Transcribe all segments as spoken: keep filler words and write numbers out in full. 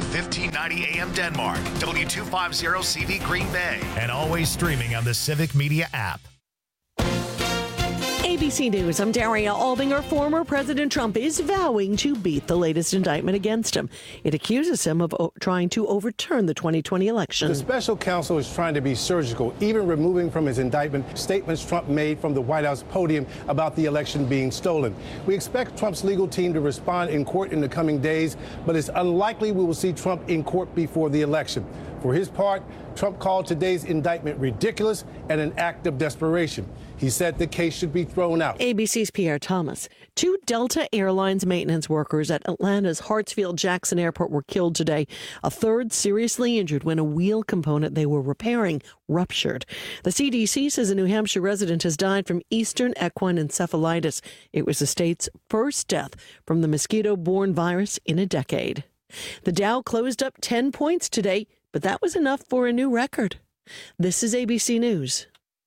fifteen ninety A M Denmark, W two fifty C V Green Bay, and always streaming on the Civic Media app. A B C News, I'm Daria Albinger. Former President Trump is vowing to beat the latest indictment against him. It accuses him of o- trying to overturn the twenty twenty election. The special counsel is trying to be surgical, even removing from his indictment statements Trump made from the White House podium about the election being stolen. We expect Trump's legal team to respond in court in the coming days, but it's unlikely we will see Trump in court before the election. For his part, Trump called today's indictment ridiculous and an act of desperation. He said the case should be thrown out. A B C's Pierre Thomas. Two Delta Airlines maintenance workers at Atlanta's Hartsfield-Jackson Airport were killed today. A third seriously injured when a wheel component they were repairing ruptured. The C D C says a New Hampshire resident has died from Eastern equine encephalitis. It was the state's first death from the mosquito-borne virus in a decade. The Dow closed up ten points today, but that was enough for a new record. This is A B C News.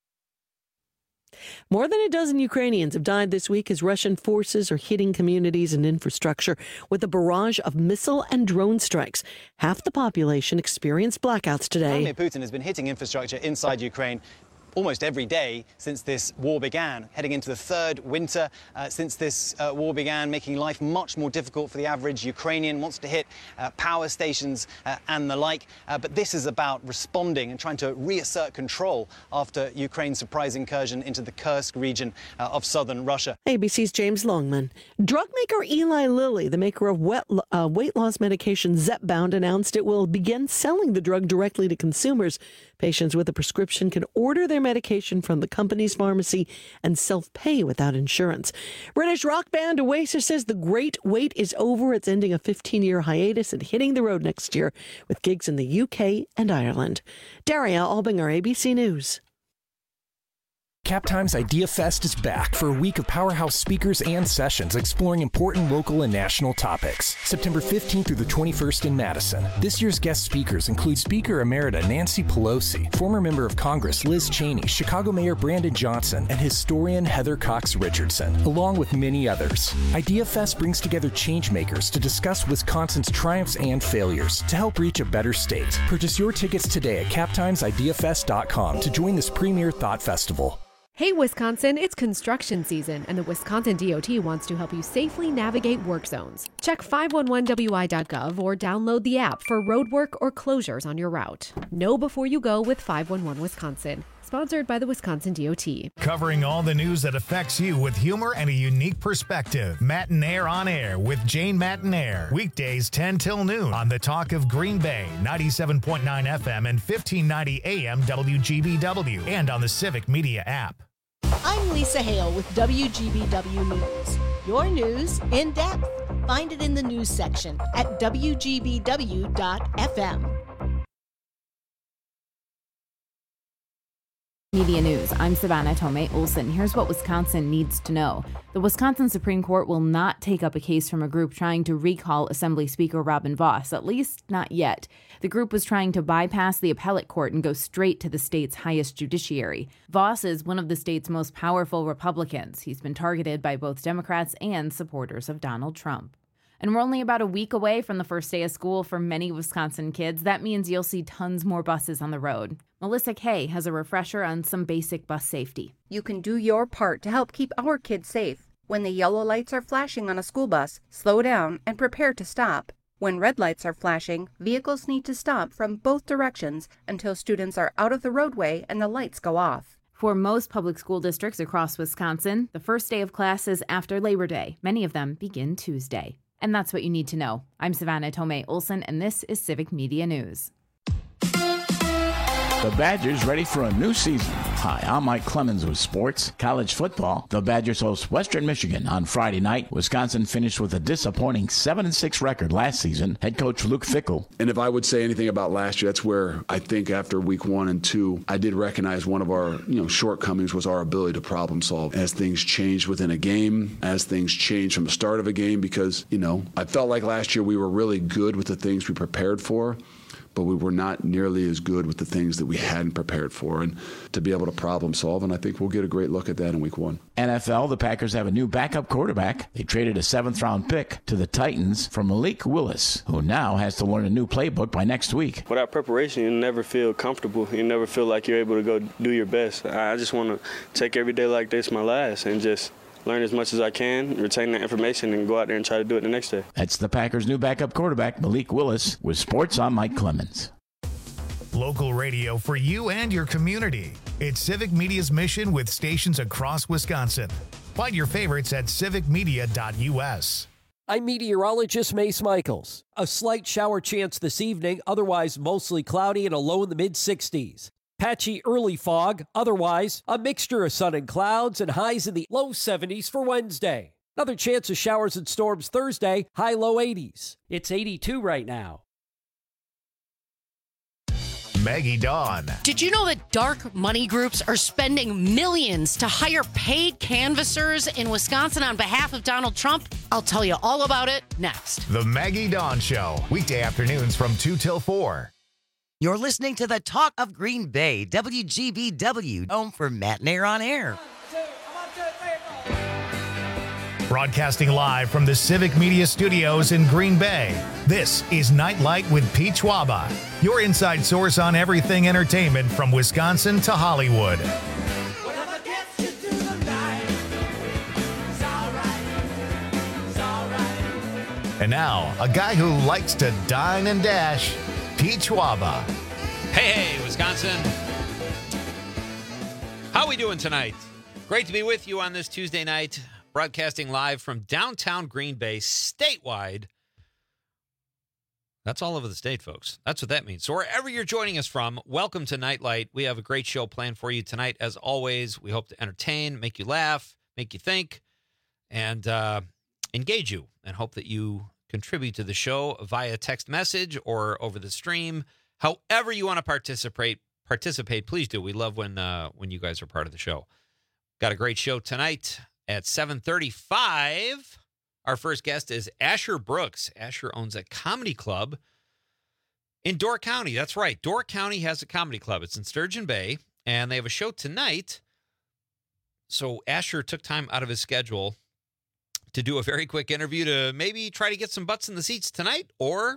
More than a dozen Ukrainians have died this week as Russian forces are hitting communities and infrastructure with a barrage of missile and drone strikes. Half the population experienced blackouts today. Vladimir Putin has been hitting infrastructure inside Ukraine almost every day since this war began, heading into the third winter uh, since this uh, war began, making life much more difficult for the average Ukrainian, wants to hit uh, power stations uh, and the like. Uh, but this is about responding and trying to reassert control after Ukraine's surprise incursion into the Kursk region uh, of southern Russia. A B C's James Longman. Drug maker Eli Lilly, the maker of wet, uh, weight loss medication Zepbound, announced it will begin selling the drug directly to consumers. Patients with a prescription can order their medication from the company's pharmacy and self-pay without insurance. British rock band Oasis says the great wait is over. It's ending a fifteen-year hiatus and hitting the road next year with gigs in the U K and Ireland. Daria Albinger, A B C News. CapTime's Idea Fest is back for a week of powerhouse speakers and sessions exploring important local and national topics. September fifteenth through the twenty-first in Madison. This year's guest speakers include Speaker Emerita Nancy Pelosi, former member of Congress Liz Cheney, Chicago Mayor Brandon Johnson, and historian Heather Cox Richardson, along with many others. Idea Fest brings together changemakers to discuss Wisconsin's triumphs and failures to help reach a better state. Purchase your tickets today at cap times idea fest dot com to join this premier thought festival. Hey Wisconsin, it's construction season, and the Wisconsin D O T wants to help you safely navigate work zones. Check five one one W I dot gov or download the app for road work or closures on your route. Know before you go with five one one Wisconsin. Sponsored by the Wisconsin D O T. Covering all the news that affects you with humor and a unique perspective. Matinaire on Air with Jane Matinaire. Weekdays ten till noon on the Talk of Green Bay, ninety-seven point nine F M and fifteen ninety A M W G B W, and on the Civic Media app. I'm Lisa Hale with W G B W News. Your news in depth. Find it in the news section at W G B W dot F M. Media News. I'm Savannah Tomei Olson. Here's what Wisconsin needs to know. The Wisconsin Supreme Court will not take up a case from a group trying to recall Assembly Speaker Robin Vos, at least not yet. The group was trying to bypass the appellate court and go straight to the state's highest judiciary. Vos is one of the state's most powerful Republicans. He's been targeted by both Democrats and supporters of Donald Trump. And we're only about a week away from the first day of school for many Wisconsin kids. That means you'll see tons more buses on the road. Melissa Kay has a refresher on some basic bus safety. You can do your part to help keep our kids safe. When the yellow lights are flashing on a school bus, slow down and prepare to stop. When red lights are flashing, vehicles need to stop from both directions until students are out of the roadway and the lights go off. For most public school districts across Wisconsin, the first day of class is after Labor Day. Many of them begin Tuesday. And that's what you need to know. I'm Savannah Tomei Olson, and this is Civic Media News. The Badgers ready for a new season. Hi, I'm Mike Clemens with sports. College football. The Badgers host Western Michigan on Friday night. Wisconsin finished with a disappointing seven and six record last season. Head coach Luke Fickell. And if I would say anything about last year, that's where I think after week one and two, I did recognize one of our you know shortcomings was our ability to problem solve as things changed within a game, as things changed from the start of a game, because, you know, I felt like last year we were really good with the things we prepared for. but we were not nearly as good with the things that we hadn't prepared for, and to be able to problem solve, and I think we'll get a great look at that in week one. N F L, the Packers have a new backup quarterback. They traded a seventh-round pick to the Titans for Malik Willis, who now has to learn a new playbook by next week. Without preparation, you never feel comfortable. You never feel like you're able to go do your best. I just want to take every day like this my last and just learn as much as I can, retain that information, and go out there and try to do it the next day. That's the Packers' new backup quarterback, Malik Willis, with Sports. I'm Mike Clemens. Local radio for you and your community. It's Civic Media's mission with stations across Wisconsin. Find your favorites at civic media dot u s. I'm meteorologist Mace Michaels. A slight shower chance this evening, otherwise mostly cloudy and a low in the mid sixties. Patchy early fog, otherwise a mixture of sun and clouds, and highs in the low seventies for Wednesday. Another chance of showers and storms Thursday, high low eighties. It's eighty-two right now. Maggie Dawn. Did you know that dark money groups are spending millions to hire paid canvassers in Wisconsin on behalf of Donald Trump? I'll tell you all about it next. The Maggie Dawn Show, weekday afternoons from two till four. You're listening to the Talk of Green Bay, W G B W, home for Matt and Air on Air. Broadcasting live from the Civic Media Studios in Green Bay, this is Nightlight with Pete Schwaba, your inside source on everything entertainment from Wisconsin to Hollywood. And now, a guy who likes to dine and dash, Pete Schwaba. Hey, hey, Wisconsin. How we doing tonight? Great to be with you on this Tuesday night, broadcasting live from downtown Green Bay, statewide. That's all over the state, folks. That's what that means. So wherever you're joining us from, welcome to Nightlight. We have a great show planned for you tonight. As always, we hope to entertain, make you laugh, make you think, and uh, engage you, and hope that you contribute to the show via text message or over the stream. However you want to participate, participate, please do. We love when uh, when you guys are part of the show. Got a great show tonight at seven thirty-five. Our first guest is Asher Brooks. Asher owns a comedy club in Door County. That's right. Door County has a comedy club. It's in Sturgeon Bay, and they have a show tonight. So Asher took time out of his schedule to do a very quick interview to maybe try to get some butts in the seats tonight or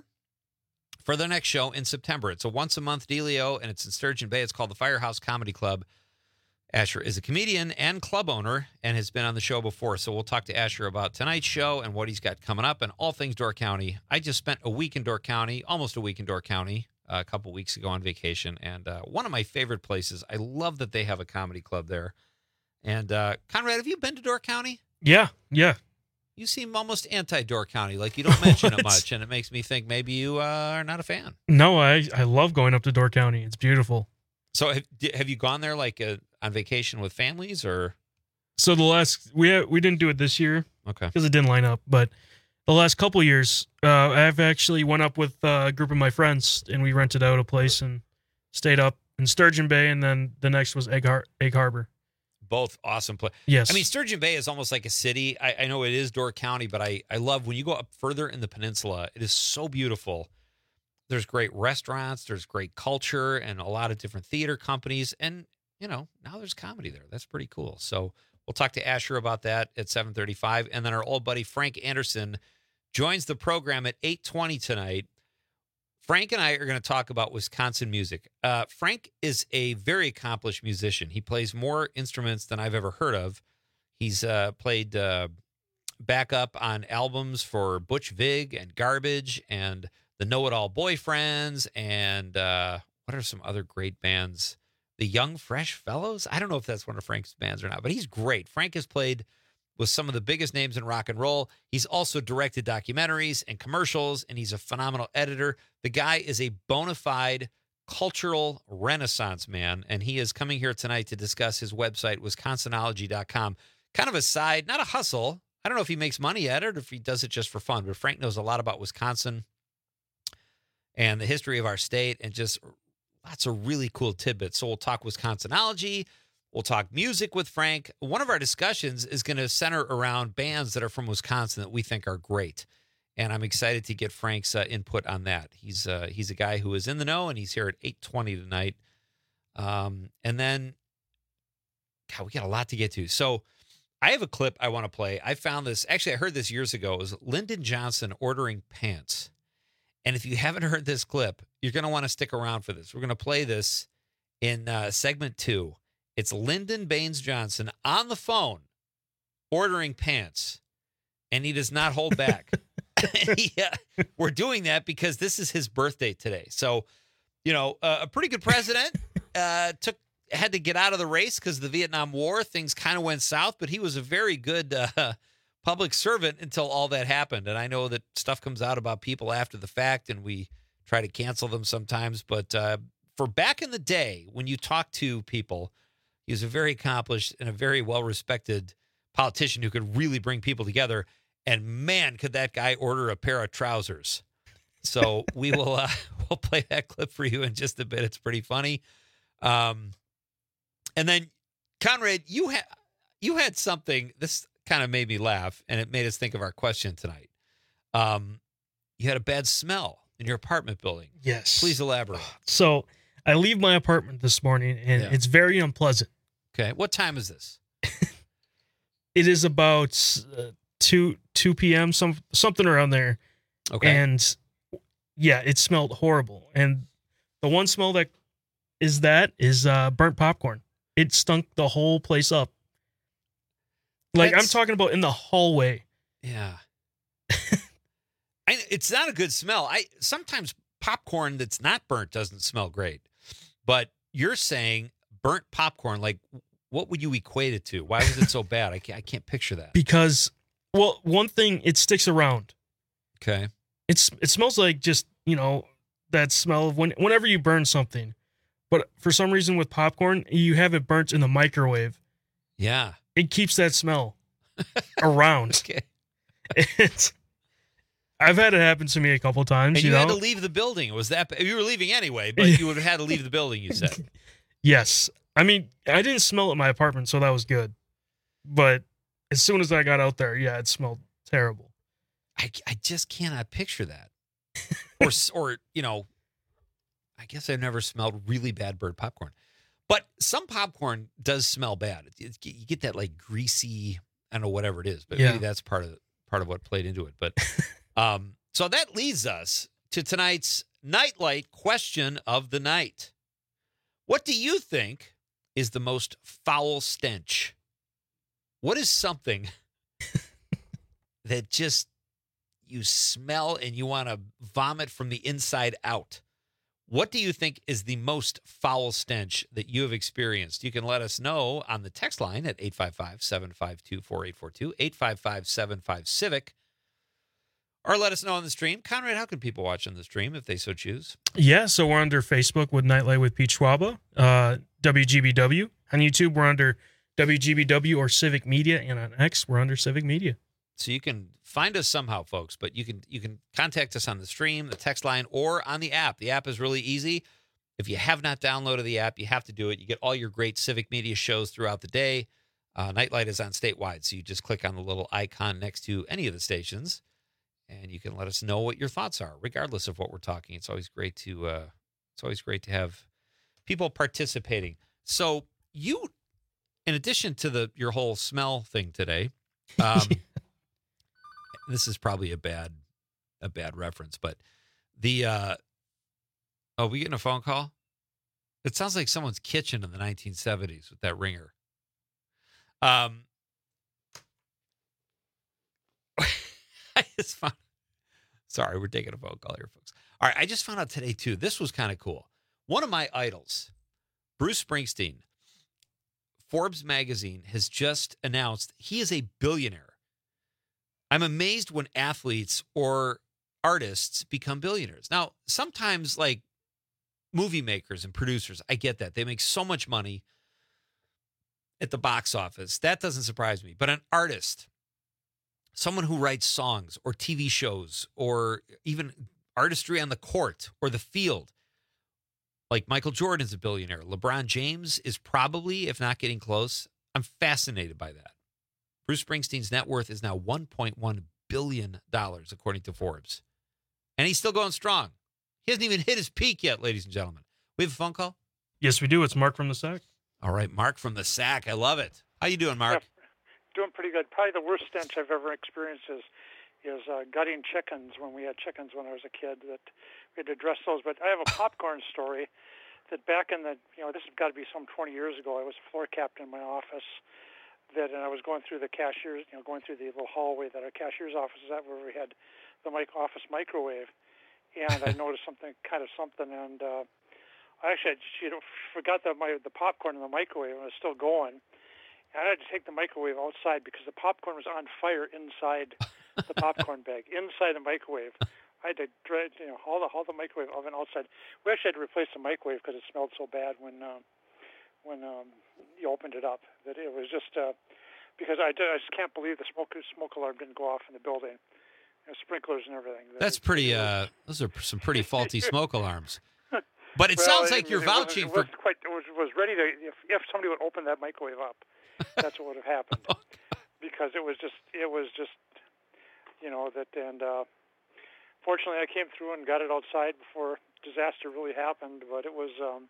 for their next show in September. It's a once-a-month dealio, and it's in Sturgeon Bay. It's called the Firehouse Comedy Club. Asher is a comedian and club owner and has been on the show before, so we'll talk to Asher about tonight's show and what he's got coming up and all things Door County. I just spent a week in Door County, almost a week in Door County, uh, a couple weeks ago on vacation, and uh, one of my favorite places. I love that they have a comedy club there. And, uh, Conrad, have you been to Door County? Yeah, yeah. You seem almost anti-Door County, like you don't mention it much, and it makes me think maybe you uh, are not a fan. No, I, I love going up to Door County. It's beautiful. So have, have you gone there like uh, on vacation with families or? So the last, we we didn't do it this year. Okay. Because it didn't line up. But the last couple of years, uh, I've actually went up with a group of my friends, and we rented out a place and stayed up in Sturgeon Bay, and then the next was Egg, Har- Egg Harbor. Both awesome places. Yes. I mean, Sturgeon Bay is almost like a city. I, I know it is Door County, but I, I love when you go up further in the peninsula, it is so beautiful. There's great restaurants, there's great culture, and a lot of different theater companies. And, you know, now there's comedy there. That's pretty cool. So we'll talk to Asher about that at seven thirty-five. And then our old buddy Frank Anderson joins the program at eight twenty tonight. Frank and I are going to talk about Wisconsin music. Uh, Frank is a very accomplished musician. He plays more instruments than I've ever heard of. He's uh, played uh, backup on albums for Butch Vig and Garbage and the Know-It-All Boyfriends and uh, what are some other great bands? The Young Fresh Fellows? I don't know if that's one of Frank's bands or not, but he's great. Frank has played with some of the biggest names in rock and roll. He's also directed documentaries and commercials, and he's a phenomenal editor. The guy is a bona fide cultural renaissance man, and he is coming here tonight to discuss his website, wisconsinology dot com. Kind of a side, not a hustle. I don't know if he makes money at it or if he does it just for fun, but Frank knows a lot about Wisconsin and the history of our state and just lots of really cool tidbits. So we'll talk Wisconsinology. We'll talk music with Frank. One of our discussions is going to center around bands that are from Wisconsin that we think are great. and I'm excited to get Frank's uh, input on that. He's uh, he's a guy who is in the know, and he's here at eight twenty tonight. Um, and then, God, we got a lot to get to. So I have a clip I want to play. I found this. Actually, I heard this years ago. It was Lyndon Johnson ordering pants. And if you haven't heard this clip, you're going to want to stick around for this. We're going to play this in uh, segment two. It's Lyndon Baines Johnson on the phone ordering pants, and he does not hold back. he, uh, we're doing that because this is his birthday today. So, you know, uh, a pretty good president uh, took had to get out of the race because of the Vietnam War. Things kind of went south, but he was a very good uh, public servant until all that happened. And I know that stuff comes out about people after the fact, and we try to cancel them sometimes. But uh, for back in the day, when you talk to people, he was a very accomplished and a very well-respected politician who could really bring people together. And man, could that guy order a pair of trousers. So we will uh, we'll play that clip for you in just a bit. It's pretty funny. Um, and then, Conrad, you had you had something. This kind of made me laugh, and it made us think of our question tonight. Um, you had a bad smell in your apartment building. Yes. Please elaborate. So I leave my apartment this morning, and Yeah. it's very unpleasant. Okay. What time is this? It is about uh, two two p.m. some something around there. Okay. And yeah, it smelled horrible. And the one smell that is that is uh, burnt popcorn. It stunk the whole place up. Like That's- I'm talking about in the hallway. Yeah. I, it's not a good smell. I sometimes popcorn that's not burnt doesn't smell great. But you're saying burnt popcorn, like what would you equate it to? Why was it so bad? I can't, I can't picture that. Because, well, one thing, it sticks around. Okay. It's it smells like just, you know, that smell of when whenever you burn something. But for some reason with popcorn, you have it burnt in the microwave. Yeah. It keeps that smell around. Okay. It's, I've had it happen to me a couple times. And you you, know? had to leave the building. Was that you were leaving anyway, but you would have had to leave the building, you said. Yes. I mean, I didn't smell it in my apartment, so that was good. But as soon as I got out there, yeah, it smelled terrible. I, I just cannot picture that. Or, or you know, I guess I've never smelled really bad burnt popcorn. But some popcorn does smell bad. It, it, you get that like greasy, I don't know, whatever it is. But Yeah. maybe that's part of part of what played into it. But um, so that leads us to tonight's Nightlight question of the night. What do you think is the most foul stench? What is something that just you smell and you want to vomit from the inside out? What do you think is the most foul stench that you have experienced? You can let us know on the text line at eight five five, seven five two, four eight four two, eight five five, seven five, Civic, or let us know on the stream. Conrad, how can people watch on the stream if they so choose? Yeah, so we're under Facebook with Nightlight with Pete Schwaba, uh, W G B W. On YouTube, we're under W G B W or Civic Media, and on X, we're under Civic Media. So you can find us somehow, folks, but you can you can contact us on the stream, the text line, or on the app. The app is really easy. If you have not downloaded the app, you have to do it. You get all your great Civic Media shows throughout the day. Uh, Nightlight is on statewide, so you just click on the little icon next to any of the stations, and you can let us know what your thoughts are, regardless of what we're talking. It's always great to uh, it's always great to have people participating. So you, in addition to the your whole smell thing today, um, this is probably a bad a bad reference, but the uh, oh, we getting a phone call? It sounds like someone's kitchen in the nineteen seventies with that ringer. Um, I just found. Sorry, we're taking a phone call here, folks. All right, I just found out today too. This was kind of cool. One of my idols, Bruce Springsteen. Forbes magazine has just announced he is a billionaire. I'm amazed when athletes or artists become billionaires. Now, sometimes like movie makers and producers, I get that. They make so much money at the box office. That doesn't surprise me. But an artist, someone who writes songs or T V shows or even artistry on the court or the field, like Michael Jordan's a billionaire. LeBron James is probably, if not getting close. I'm fascinated by that. Bruce Springsteen's net worth is now one point one billion dollars, according to Forbes. And he's still going strong. He hasn't even hit his peak yet, ladies and gentlemen. We have a phone call? Yes, we do. It's Mark from the Sack. All right, Mark from the Sack. I love it. How you doing, Mark? Yeah, doing pretty good. Probably the worst stench I've ever experienced is, is uh, gutting chickens when we had chickens when I was a kid. That we had to address those. But I have a popcorn story that back in the, you know, this has got to be some twenty years ago. I was floor captain in my office. That and I was going through the cashiers, you know, going through the little hallway that our cashier's office is at, where we had the mic office microwave, and I noticed something, kind of something, and uh, I actually had, you know, forgot that my the popcorn in the microwave and it was still going, and I had to take the microwave outside because the popcorn was on fire inside the popcorn bag, inside the microwave. I had to, you know, haul the haul the microwave oven outside. We actually had to replace the microwave because it smelled so bad when. Uh, when um, you opened it up, that it was just uh, because I, I just can't believe the smoke smoke alarm didn't go off in the building, you know, sprinklers and everything. That's it, pretty. It uh, those are some pretty faulty smoke alarms. But it well, sounds it, like you're it vouching was, it for. Was quite, it was, was ready to if, if somebody would open that microwave up, that's what would have happened, oh, because it was just it was just you know that and uh, fortunately I came through and got it outside before disaster really happened, but it was. Um,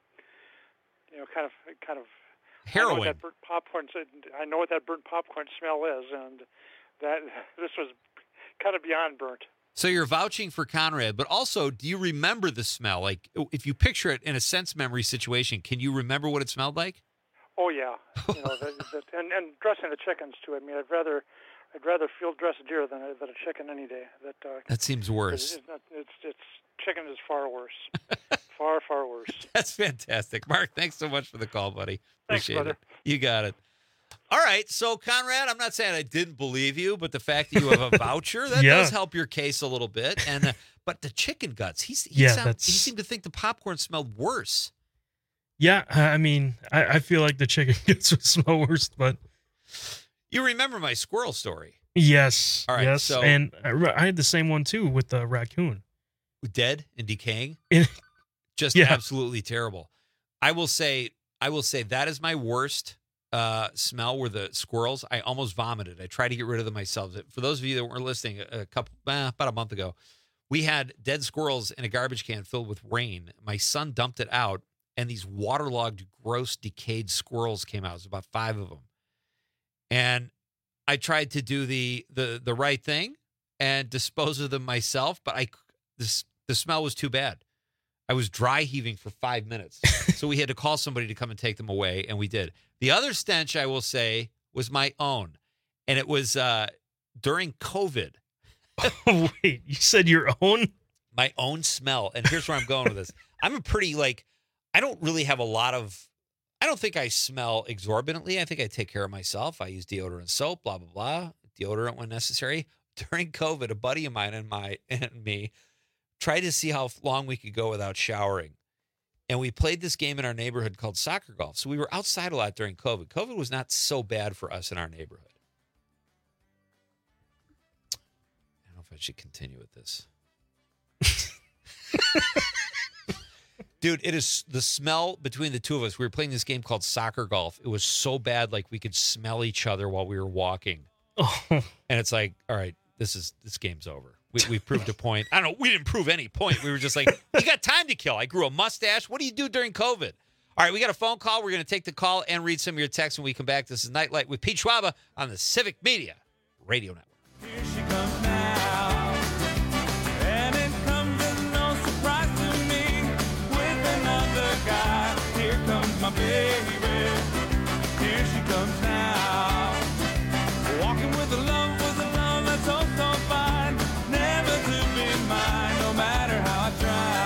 You know, kind of, kind of. Heroin. I know what that burnt popcorn. I know what that burnt popcorn smell is, and that this was kind of beyond burnt. So you're vouching for Conrad, but also, do you remember the smell? Like, if you picture it in a sense memory situation, can you remember what it smelled like? Oh yeah, you know, the, the, and and dressing the chickens too. I mean, I'd rather, I'd rather field dress a deer than a, than a chicken any day. That uh, that seems worse. It's, not, it's it's chicken is far worse. Far, far worse. That's fantastic. Mark, thanks so much for the call, buddy. Thanks, Appreciate brother. it. You got it. All right. So, Conrad, I'm not saying I didn't believe you, but the fact that you have a voucher, that Yeah. does help your case a little bit. And uh, But the chicken guts, he's, he, Yeah, sound, that's- he seemed to think the popcorn smelled worse. Yeah, I mean, I, I feel like the chicken gets would smell worse, but You remember my squirrel story. yes, All right, yes. so- and I, re- I had the same one too with the raccoon. Dead and decaying. In- Just Yeah. absolutely terrible. I will say, I will say that is my worst uh, smell were the squirrels. I almost vomited. I tried to get rid of them myself. For those of you that weren't listening, a, a couple, eh, about a month ago, we had dead squirrels in a garbage can filled with rain. My son dumped it out, and these waterlogged, gross, decayed squirrels came out. It was about five of them. And I tried to do the the the right thing and dispose of them myself, but I this the smell was too bad. I was dry heaving for five minutes. So we had to call somebody to come and take them away, and we did. The other stench, I will say, was my own. And it was uh, during COVID. Oh, wait, you said your own? My own smell. And here's where I'm going with this. I'm a pretty, like, I don't really have a lot of, I don't think I smell exorbitantly. I think I take care of myself. I use deodorant, soap, blah, blah, blah. Deodorant when necessary. During COVID, a buddy of mine and my and me tried to see how long we could go without showering. And we played this game in our neighborhood called soccer golf. So we were outside a lot during COVID. COVID was not so bad for us in our neighborhood. I don't know if I should continue with this. Dude, it is the smell between the two of us. We were playing this game called soccer golf. It was so bad, like we could smell each other while we were walking. Oh. And it's like, all right, this is this game's over. We, we proved a point. I don't know. We didn't prove any point. We were just like, you got time to kill. I grew a mustache. What do you do during COVID? All right, we got a phone call. We're going to take the call and read some of your texts when we come back. This is Nightlight with Pete Schwaba on the Civic Media Radio Network. Here she comes now, and it comes as no surprise to me. With another guy, here comes my baby. Here she comes now, walking with a love, with a love that's so so fine, never to be mine, no matter how I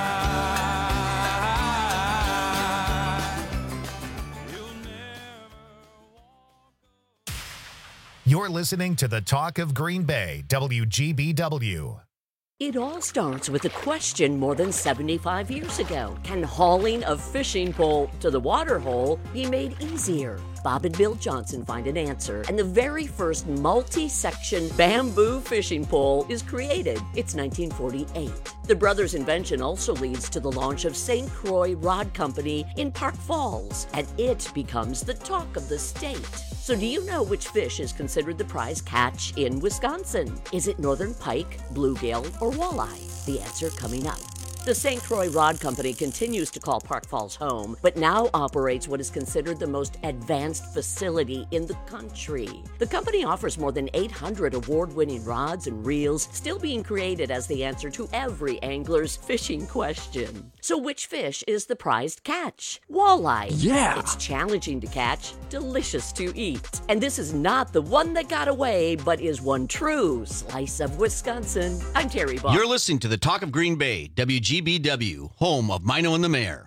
try. You'll never walk. You're listening to the Talk of Green Bay, W G B W. It all starts with a question more than seventy-five years ago. Can hauling a fishing pole to the water hole be made easier? Bob and Bill Johnson find an answer, and the very first multi-section bamboo fishing pole is created. It's nineteen forty-eight. The brothers' invention also leads to the launch of Saint Croix Rod Company in Park Falls, and it becomes the talk of the state. So do you know which fish is considered the prize catch in Wisconsin? Is it northern pike, bluegill, or walleye? The answer coming up. The Saint Croix Rod Company continues to call Park Falls home, but now operates what is considered the most advanced facility in the country. The company offers more than eight hundred award-winning rods and reels, still being created as the answer to every angler's fishing question. So which fish is the prized catch? Walleye. Yeah. It's challenging to catch, delicious to eat. And this is not the one that got away, but is one true slice of Wisconsin. I'm Terry Bach. You're listening to the Talk of Green Bay, W G B W, home of Mino and the Mayor.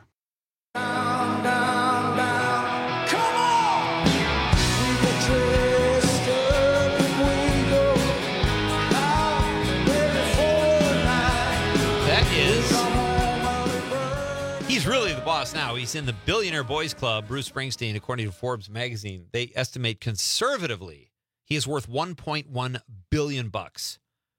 That is, he's really the boss now. He's in the Billionaire Boys Club. Bruce Springsteen, according to Forbes magazine, they estimate conservatively he is worth one point one billion bucks.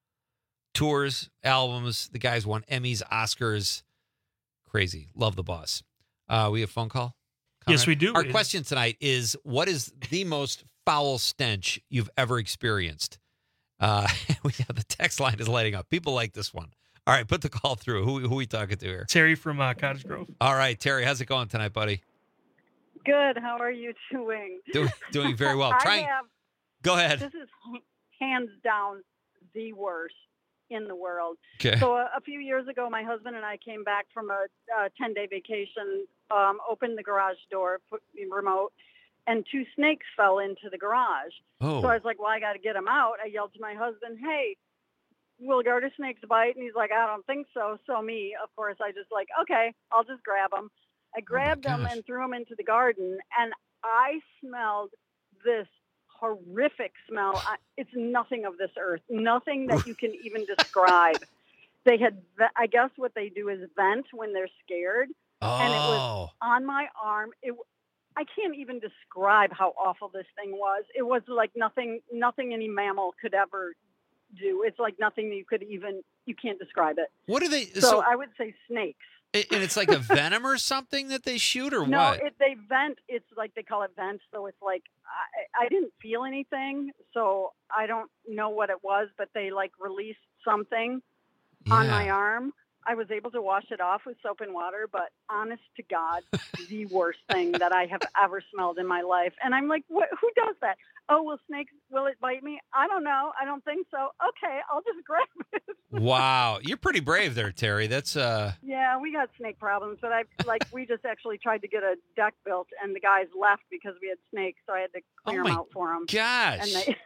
Tours, albums, the guy's won Emmys, Oscars. Crazy. Love the boss. Uh, we have a phone call? Conrad? Yes, we do. Our question tonight is, what is the most foul stench you've ever experienced? Uh, we have the text line is lighting up. People like this one. All right, put the call through. Who, who are we talking to here? Terry from uh, Cottage Grove. All right, Terry, how's it going tonight, buddy? Good. How are you doing? Do, doing very well. I Trying. have, Go ahead. This is hands down the worst in the world. Okay. So a, a few years ago, my husband and I came back from a ten-day vacation, um, opened the garage door, put remote, and two snakes fell into the garage. Oh. So I was like, well, I got to get them out. I yelled to my husband, hey, will garter snakes bite? And he's like, I don't think so. So me, of course, I just like, okay, I'll just grab them. I grabbed them and threw them into the garden, and I smelled this horrific smell. I, it's nothing of this earth, nothing that you can even describe. They had, I guess what they do is vent when they're scared. Oh. And it was on my arm. It, I can't even describe how awful this thing was. It was like nothing, nothing any mammal could ever do. It's like nothing that you could even, you can't describe it. What are they? So, So, I would say snakes. it- and it's like a venom or something that they shoot, or No, what? it, they vent. It's like they call it vent. So it's like I, I didn't feel anything, so I don't know what it was, but they like released something on Yeah. my arm. I was able to wash it off with soap and water, but honest to God, the worst thing that I have ever smelled in my life. And I'm like, what, who does that? Oh, will snakes, will it bite me? I don't know. I don't think so. Okay, I'll just grab it. Wow, you're pretty brave there, Terry. That's uh. Yeah, we got snake problems, but I like we just actually tried to get a deck built, and the guys left because we had snakes, so I had to clear Oh them my out for them. gosh. And they,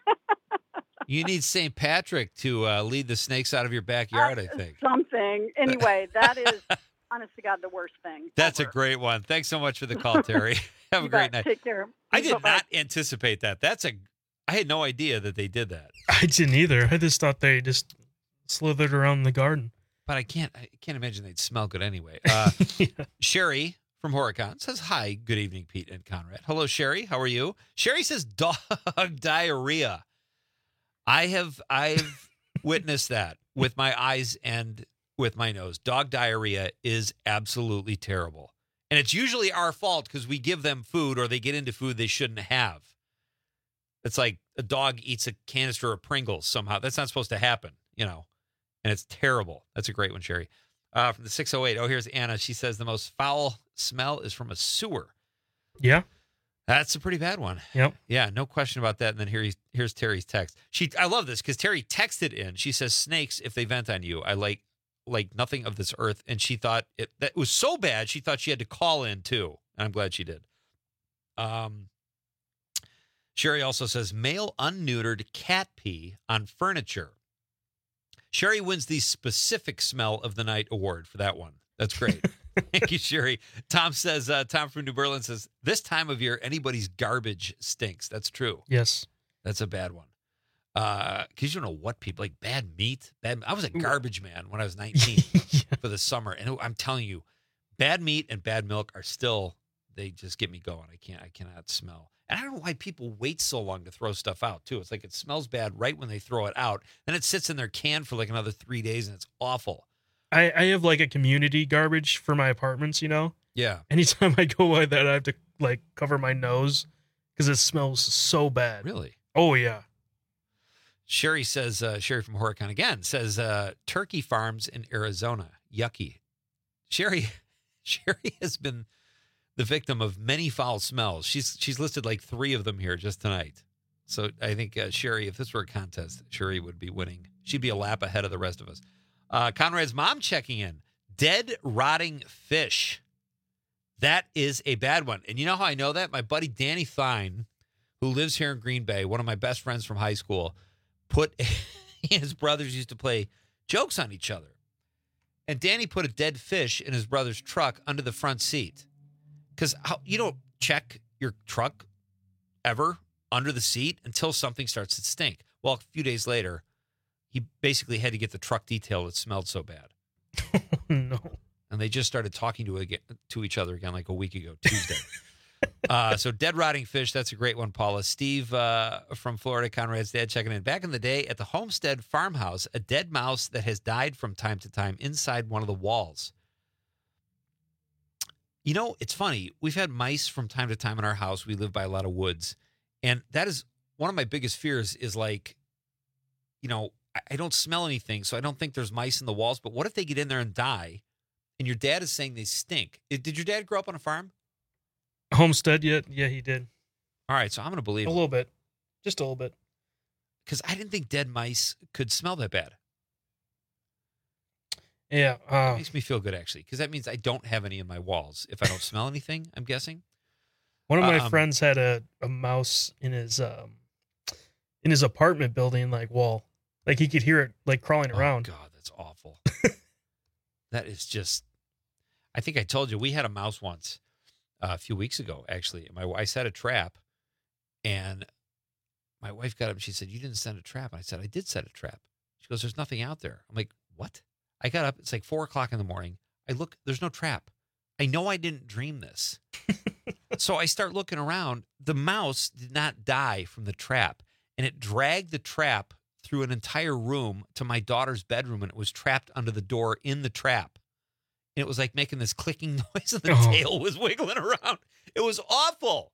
You need Saint Patrick to uh, lead the snakes out of your backyard, I think. something. Anyway, that is honest to God the worst thing. That's a great one. Thanks so much for the call, Terry. Have a You great bet. night. Take care. I did Bye-bye. not anticipate that. That's a. I had no idea that they did that. I didn't either. I just thought they just slithered around the garden. But I can't. I can't imagine they'd smell good anyway. Uh, Sherry from Horicon says hi. Good evening, Pete and Conrad. Hello, Sherry. How are you? Sherry says dog diarrhea. I have I've witnessed that with my eyes and with my nose. Dog diarrhea is absolutely terrible. And it's usually our fault because we give them food or they get into food they shouldn't have. It's like a dog eats a canister of Pringles somehow. That's not supposed to happen, you know, and it's terrible. That's a great one, Sherry. Uh, from the six oh eight. Oh, here's Anna. She says the most foul smell is from a sewer. Yeah. That's a pretty bad one. Yep. Yeah, no question about that. And then here he's, here's Terry's text. She, I love this because Terry texted in. She says, snakes, if they vent on you, I like like nothing of this earth. And she thought it that was so bad, she thought she had to call in too. And I'm glad she did. Um, Sherry also says, male unneutered cat pee on furniture. Sherry wins the specific smell of the night award for that one. That's great. Thank you, Sherry. Tom says, uh, Tom from New Berlin says, this time of year, anybody's garbage stinks. That's true. Yes. That's a bad one. Uh, because you don't know what people like bad meat. Bad. I was a garbage man when I was nineteen yeah. for the summer. And I'm telling you, bad meat and bad milk are still, they just get me going. I can't. I cannot smell. And I don't know why people wait so long to throw stuff out too. It's like it smells bad right when they throw it out, then it sits in their can for like another three days, and it's awful. I, I have like a community garbage for my apartments, you know? Yeah. Anytime I go by that, I have to like cover my nose because it smells so bad. Really? Oh, yeah. Sherry says, uh, Sherry from Horicon again says, uh, turkey farms in Arizona. Yucky. Sherry, Sherry has been the victim of many foul smells. She's she's listed like three of them here just tonight. So I think uh, Sherry, if this were a contest, Sherry would be winning. She'd be a lap ahead of the rest of us. Uh, Conrad's mom checking in. Dead, rotting fish. That is a bad one. And you know how I know that? My buddy Danny Thine, who lives here in Green Bay, one of my best friends from high school, put he and his brothers used to play jokes on each other. And Danny put a dead fish in his brother's truck under the front seat. Because you don't check your truck ever under the seat until something starts to stink. Well, a few days later, he basically had to get the truck detailed. It smelled so bad. No. And they just started talking to again, to each other again like a week ago, Tuesday. uh, so dead rotting fish, that's a great one, Paula. Steve uh, from Florida, Conrad's dad, checking in. Back in the day at the Homestead farmhouse, a dead mouse that has died from time to time inside one of the walls. You know, it's funny. We've had mice from time to time in our house. We live by a lot of woods. And that is one of my biggest fears is like, you know, I don't smell anything, so I don't think there's mice in the walls. But what if they get in there and die? And your dad is saying they stink. Did your dad grow up on a farm? Homestead, yeah, yeah, he did. All right, so I'm going to believe a him. little bit, just a little bit, because I didn't think dead mice could smell that bad. Yeah, uh, it makes me feel good actually, because that means I don't have any in my walls if I don't smell anything. I'm guessing. One of my um, friends had a, a mouse in his um in his apartment building, like wall. Like he could hear it like crawling around. Oh God, that's awful. That is just. I think I told you we had a mouse once uh, a few weeks ago. Actually, my I set a trap, and my wife got up and she said, "You didn't set a trap." And I said, "I did set a trap." She goes, "There's nothing out there." I'm like, "What?" I got up. It's like four o'clock in the morning. I look. There's no trap. I know I didn't dream this. So I start looking around. The mouse did not die from the trap, and it dragged the trap through an entire room to my daughter's bedroom, and it was trapped under the door in the trap. And it was like making this clicking noise, and the Oh. tail was wiggling around. It was awful.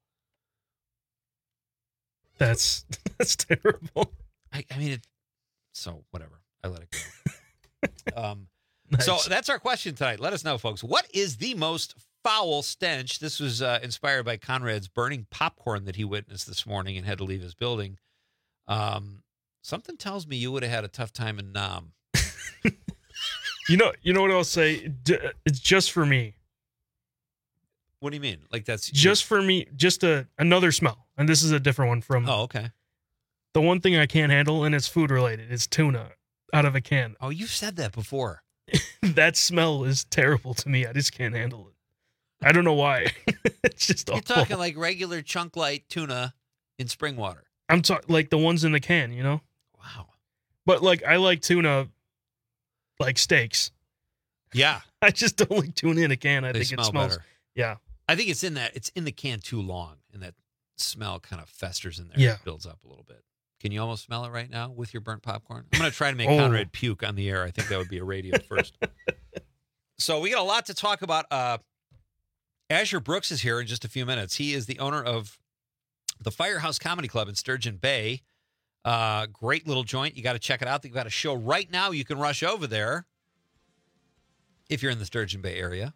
That's that's terrible. I, I mean, it. So whatever. I let it go. um, Nice. So that's our question tonight. Let us know, folks. What is the most foul stench? This was uh, inspired by Conrad's burning popcorn that he witnessed this morning and had to leave his building. Um, something tells me you would have had a tough time in Nam. You know, you know what I'll say? D- It's just for me. What do you mean? Like that's Just for me, just a another smell, and this is a different one from. Oh, okay. The one thing I can't handle, and it's food related, is tuna out of a can. Oh, you've said that before. That smell is terrible to me. I just can't handle it. I don't know why. It's just You're awful. talking like regular chunk light tuna in spring water. I'm talking like the ones in the can, you know? Wow. But like I like tuna like steaks. Yeah. I just don't like tuna in a can. I They think it smell smells. better. Yeah. I think it's in that it's in the can too long, and that smell kind of festers in there. Yeah. It builds up a little bit. Can you almost smell it right now with your burnt popcorn? I'm going to try to make Oh. Conrad puke on the air. I think that would be a radio first. So we got a lot to talk about. Uh, Azure Brooks is here in just a few minutes. He is the owner of the Firehouse Comedy Club in Sturgeon Bay. Uh, great little joint. You got to check it out. They've got a show right now. You can rush over there if you're in the Sturgeon Bay area.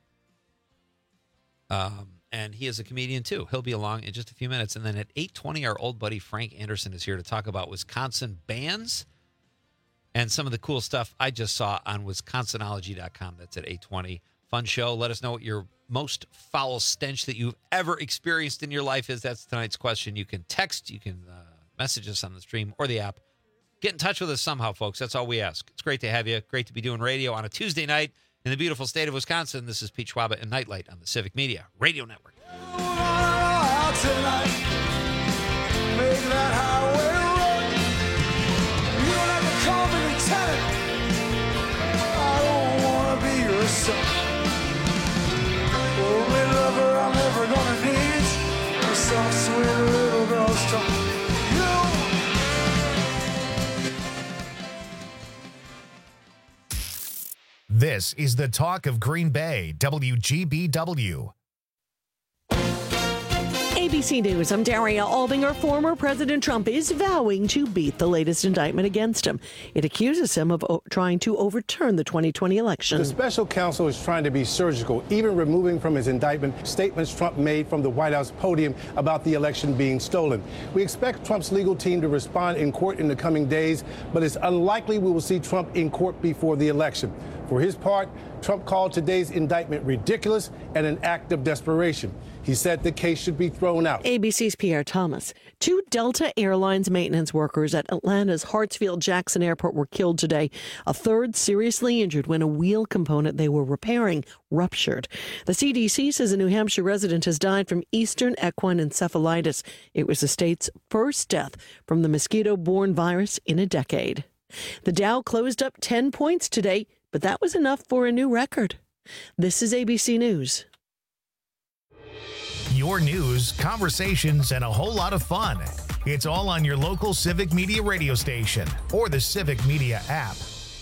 Um, and he is a comedian, too. He'll be along in just a few minutes. And then at eight twenty, our old buddy Frank Anderson is here to talk about Wisconsin bands and some of the cool stuff I just saw on wisconsinology dot com. That's at eight twenty. Fun show. Let us know what your most foul stench that you've ever experienced in your life is. That's tonight's question. You can text, you can uh, message us on the stream or the app. Get in touch with us somehow, folks. That's all we ask. It's great to have you. Great to be doing radio on a Tuesday night in the beautiful state of Wisconsin. This is Pete Schwaba and Nightlight on the Civic Media Radio Network. Out tonight, make that highway run. You don't have to call me lieutenant. I don't wanna be your son. Only lover I'm ever gonna need. This is the talk of Green Bay, W G B W. A B C News, I'm Daria Albinger. Former President Trump is vowing to beat the latest indictment against him. It accuses him of o- trying to overturn the twenty twenty election. The special counsel is trying to be surgical, even removing from his indictment statements Trump made from the White House podium about the election being stolen. We expect Trump's legal team to respond in court in the coming days, but it's unlikely we will see Trump in court before the election. For his part, Trump called today's indictment ridiculous and an act of desperation. He said the case should be thrown out. A B C's Pierre Thomas. Two Delta Airlines maintenance workers at Atlanta's Hartsfield-Jackson Airport were killed today. A third seriously injured when a wheel component they were repairing ruptured. The C D C says a New Hampshire resident has died from Eastern equine encephalitis. It was the state's first death from the mosquito-borne virus in a decade. The Dow closed up ten points today, but that was enough for a new record. This is A B C News. Your news, conversations, and a whole lot of fun. It's all on your local Civic Media radio station or the Civic Media app.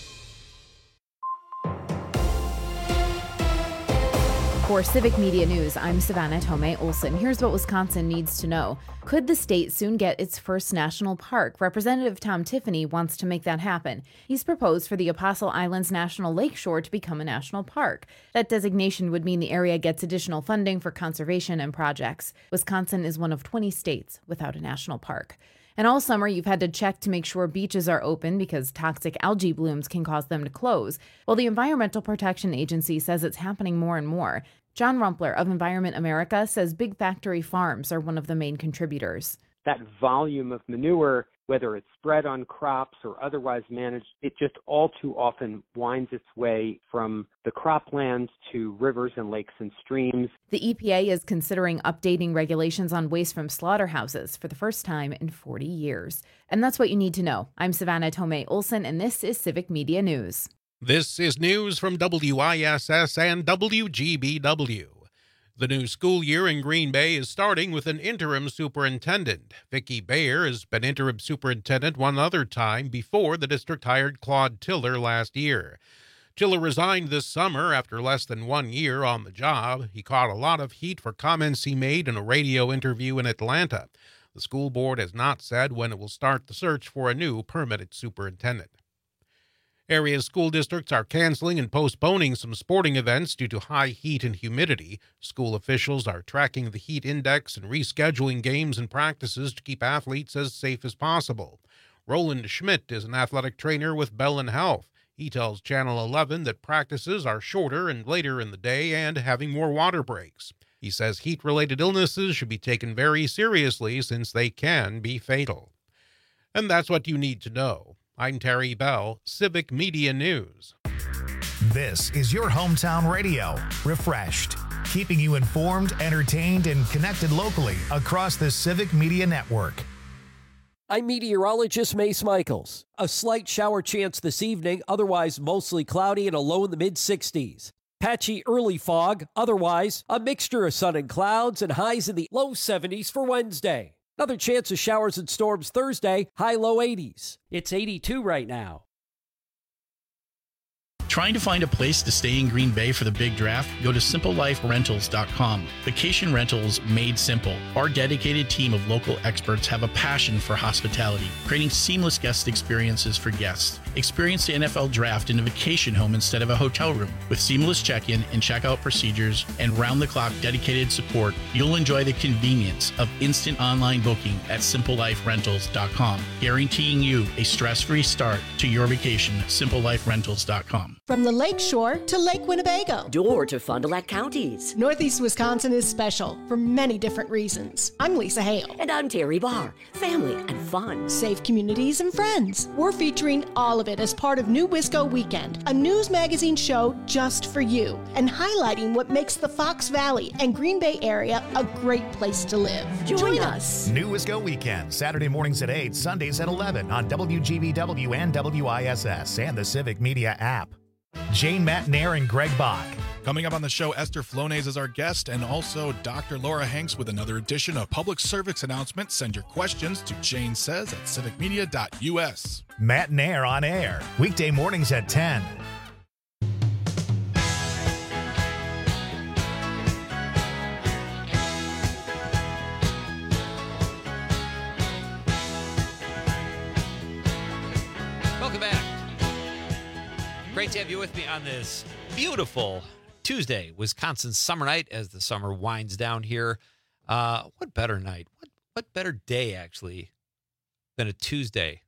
For Civic Media News, I'm Savannah Tomei Olson. Here's what Wisconsin needs to know. Could the state soon get its first national park? Representative Tom Tiffany wants to make that happen. He's proposed for the Apostle Islands National Lakeshore to become a national park. That designation would mean the area gets additional funding for conservation and projects. Wisconsin is one of twenty states without a national park. And all summer, you've had to check to make sure beaches are open because toxic algae blooms can cause them to close. Well, the Environmental Protection Agency says it's happening more and more. John Rumpler of Environment America says big factory farms are one of the main contributors. That volume of manure, whether it's spread on crops or otherwise managed, it just all too often winds its way from the croplands to rivers and lakes and streams. The E P A is considering updating regulations on waste from slaughterhouses for the first time in forty years. And that's what you need to know. I'm Savannah Tomei Olson, and this is Civic Media News. This is news from W I S S and W G B W. The new school year in Green Bay is starting with an interim superintendent. Vicki Bayer has been interim superintendent one other time before the district hired Claude Tiller last year. Tiller resigned this summer after less than one year on the job. He caught a lot of heat for comments he made in a radio interview in Atlanta. The school board has not said when it will start the search for a new permanent superintendent. Area school districts are canceling and postponing some sporting events due to high heat and humidity. School officials are tracking the heat index and rescheduling games and practices to keep athletes as safe as possible. Roland Schmidt is an athletic trainer with Bellin Health. He tells Channel eleven that practices are shorter and later in the day and having more water breaks. He says heat-related illnesses should be taken very seriously since they can be fatal. And that's what you need to know. I'm Terry Bell, Civic Media News. This is your hometown radio, refreshed, keeping you informed, entertained, and connected locally across the Civic Media Network. I'm meteorologist Mace Michaels. A slight shower chance this evening, otherwise mostly cloudy and a low in the mid sixties. Patchy early fog, otherwise a mixture of sun and clouds and highs in the low seventies for Wednesday. Another chance of showers and storms Thursday, high low eighties. It's eighty-two right now. Trying to find a place to stay in Green Bay for the big draft? Go to simple life rentals dot com. Vacation rentals made simple. Our dedicated team of local experts have a passion for hospitality, creating seamless guest experiences for guests. Experience the N F L draft in a vacation home instead of a hotel room. With seamless check-in and check-out procedures and round-the-clock dedicated support, you'll enjoy the convenience of instant online booking at simple life rentals dot com, guaranteeing you a stress-free start to your vacation. simple life rentals dot com. From the Lake Shore to Lake Winnebago. Door to Fond du Lac counties. Northeast Wisconsin is special for many different reasons. I'm Lisa Hale. And I'm Terry Barr. Family and fun. Safe communities and friends. We're featuring all of it as part of New Wisco Weekend, a news magazine show just for you, and highlighting what makes the Fox Valley and Green Bay area a great place to live. Join, Join us. us. New Wisco Weekend, Saturday mornings at eight, Sundays at eleven on W G B W and W I S S and the Civic Media app. Jane Matnair and Greg Bach. Coming up on the show, Esther Flonez is our guest, and also Doctor Laura Hanks with another edition of Public Service Announcement. Send your questions to Jane Says at civic media dot U S. Matnair on air, weekday mornings at ten. Great to have you with me on this beautiful Tuesday, Wisconsin summer night as the summer winds down here. Uh, what better night? What what better day, actually, than a Tuesday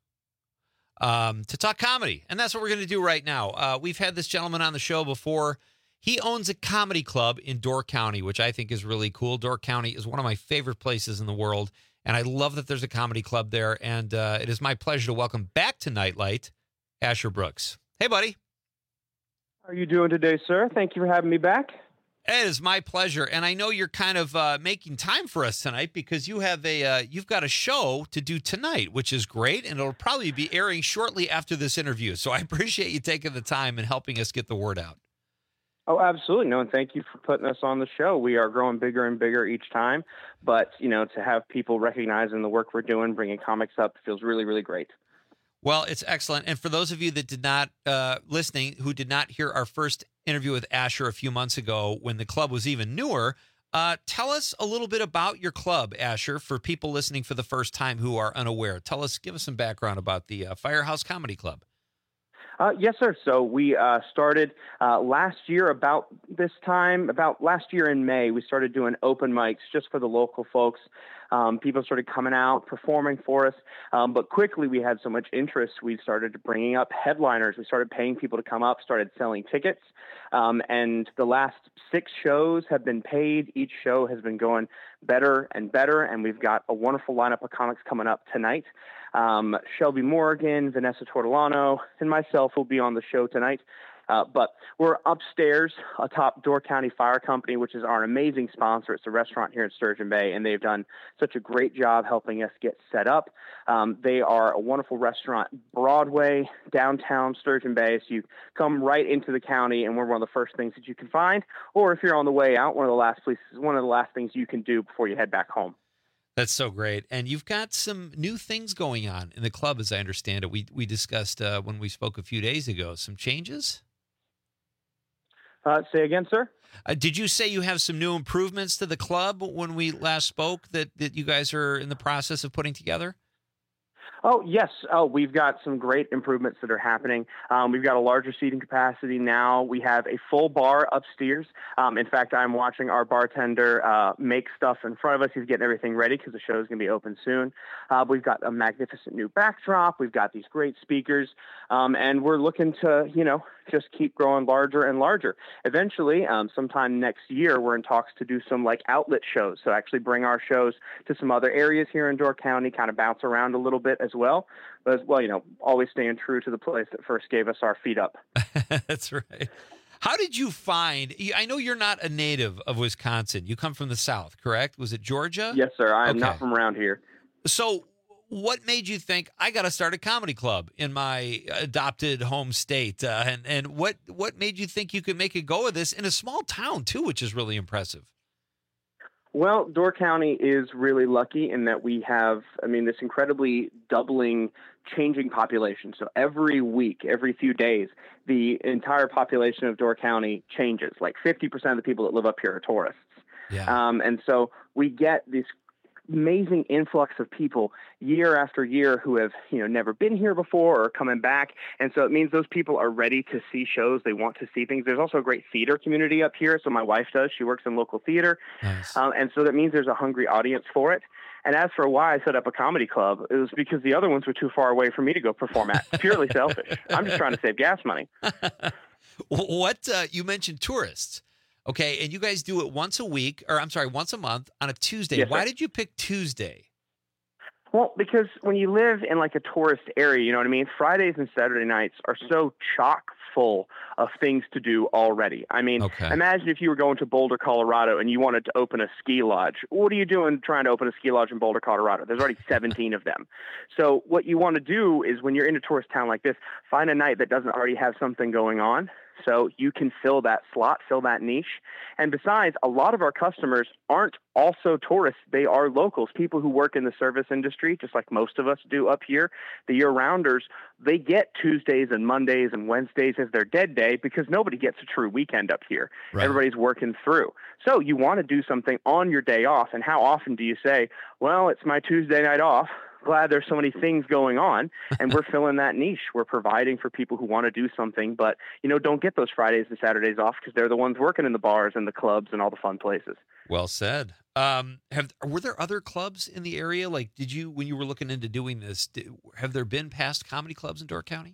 um, to talk comedy? And that's what we're going to do right now. Uh, we've had this gentleman on the show before. He owns a comedy club in Door County, which I think is really cool. Door County is one of my favorite places in the world, and I love that there's a comedy club there. And uh, it is my pleasure to welcome back to Nightlight, Asher Brooks. Hey, buddy. How are you doing today, sir? Thank you for having me back. It is my pleasure, and I know you're kind of uh, making time for us tonight because you have a uh, you've got a show to do tonight, which is great, and it'll probably be airing shortly after this interview. So I appreciate you taking the time and helping us get the word out. Oh, absolutely. No, and thank you for putting us on the show. We are growing bigger and bigger each time, but you know, to have people recognizing the work we're doing, bringing comics up, feels really, really great. Well, it's excellent. And for those of you that did not, uh, listening, who did not hear our first interview with Asher a few months ago when the club was even newer, uh, tell us a little bit about your club, Asher, for people listening for the first time who are unaware. Tell us, give us some background about the uh, Firehouse Comedy Club. Uh, yes, sir. So we uh, started uh, last year about this time, about last year in May, we started doing open mics just for the local folks. Um, people started coming out, performing for us. Um, but quickly we had so much interest, we started bringing up headliners. We started paying people to come up, started selling tickets. Um, and the last six shows have been paid. Each show has been going better and better. And we've got a wonderful lineup of comics coming up tonight. Um, Shelby Morgan, Vanessa Tortolano, and myself will be on the show tonight. Uh, but we're upstairs atop Door County Fire Company, which is our amazing sponsor. It's a restaurant here in Sturgeon Bay, and they've done such a great job helping us get set up. Um, they are a wonderful restaurant, Broadway, downtown Sturgeon Bay. So you come right into the county, and we're one of the first things that you can find. Or if you're on the way out, one of the last places, one of the last things you can do before you head back home. That's so great. And you've got some new things going on in the club, as I understand it. We we discussed uh, when we spoke a few days ago, some changes? Uh, say again, sir? Uh, did you say you have some new improvements to the club when we last spoke that, that you guys are in the process of putting together? Oh, yes. Oh, we've got some great improvements that are happening. Um, we've got a larger seating capacity now. We have a full bar upstairs. Um, in fact, I'm watching our bartender uh, make stuff in front of us. He's getting everything ready because the show is going to be open soon. Uh, we've got a magnificent new backdrop. We've got these great speakers. Um, and we're looking to, you know, just keep growing larger and larger. Eventually, um, sometime next year, we're in talks to do some like outlet shows. So actually bring our shows to some other areas here in Door County, kind of bounce around a little bit as well. But as well, you know, always staying true to the place that first gave us our feet up. That's right. How did you find, I know you're not a native of Wisconsin. You come from the South, correct? Was it Georgia? Yes, sir. I am Okay. not from around here. So what made you think I got to start a comedy club in my adopted home state? Uh, and and what what made you think you could make a go of this in a small town too, which is really impressive? Well, Door County is really lucky in that we have, I mean, this incredibly doubling, changing population. So every week, every few days, the entire population of Door County changes. Like fifty percent of the people that live up here are tourists. Yeah. Um, and so we get this amazing influx of people year after year who have, you know, never been here before or coming back. And so it means those people are ready to see shows. They want to see things. There's also a great theater community up here. So my wife does. She works in local theater. Nice. Um, and so that means there's a hungry audience for it. And as for why I set up a comedy club, it was because the other ones were too far away for me to go perform at. Purely selfish. I'm just trying to save gas money. What, uh, you mentioned tourists. Okay, and you guys do it once a week, or I'm sorry, once a month on a Tuesday. Yes, Why sir. did you pick Tuesday? Well, because when you live in like a tourist area, you know what I mean? Fridays and Saturday nights are so chock full of things to do already. I mean, Okay. imagine if you were going to Boulder, Colorado, and you wanted to open a ski lodge. What are you doing trying to open a ski lodge in Boulder, Colorado? There's already seventeen of them. So what you want to do is when you're in a tourist town like this, find a night that doesn't already have something going on. So you can fill that slot, fill that niche. And besides, a lot of our customers aren't also tourists. They are locals, people who work in the service industry, just like most of us do up here. The year-rounders, they get Tuesdays and Mondays and Wednesdays as their dead day because nobody gets a true weekend up here. Right. Everybody's working through. So you want to do something on your day off. And how often do you say, well, it's my Tuesday night off? glad there's so many things going on, and we're filling that niche. We're providing for people who want to do something, but, you know, don't get those Fridays and Saturdays off because they're the ones working in the bars and the clubs and all the fun places. Well said. Um, have were there other clubs in the area? Like, did you, when you were looking into doing this, did, have there been past comedy clubs in Door County?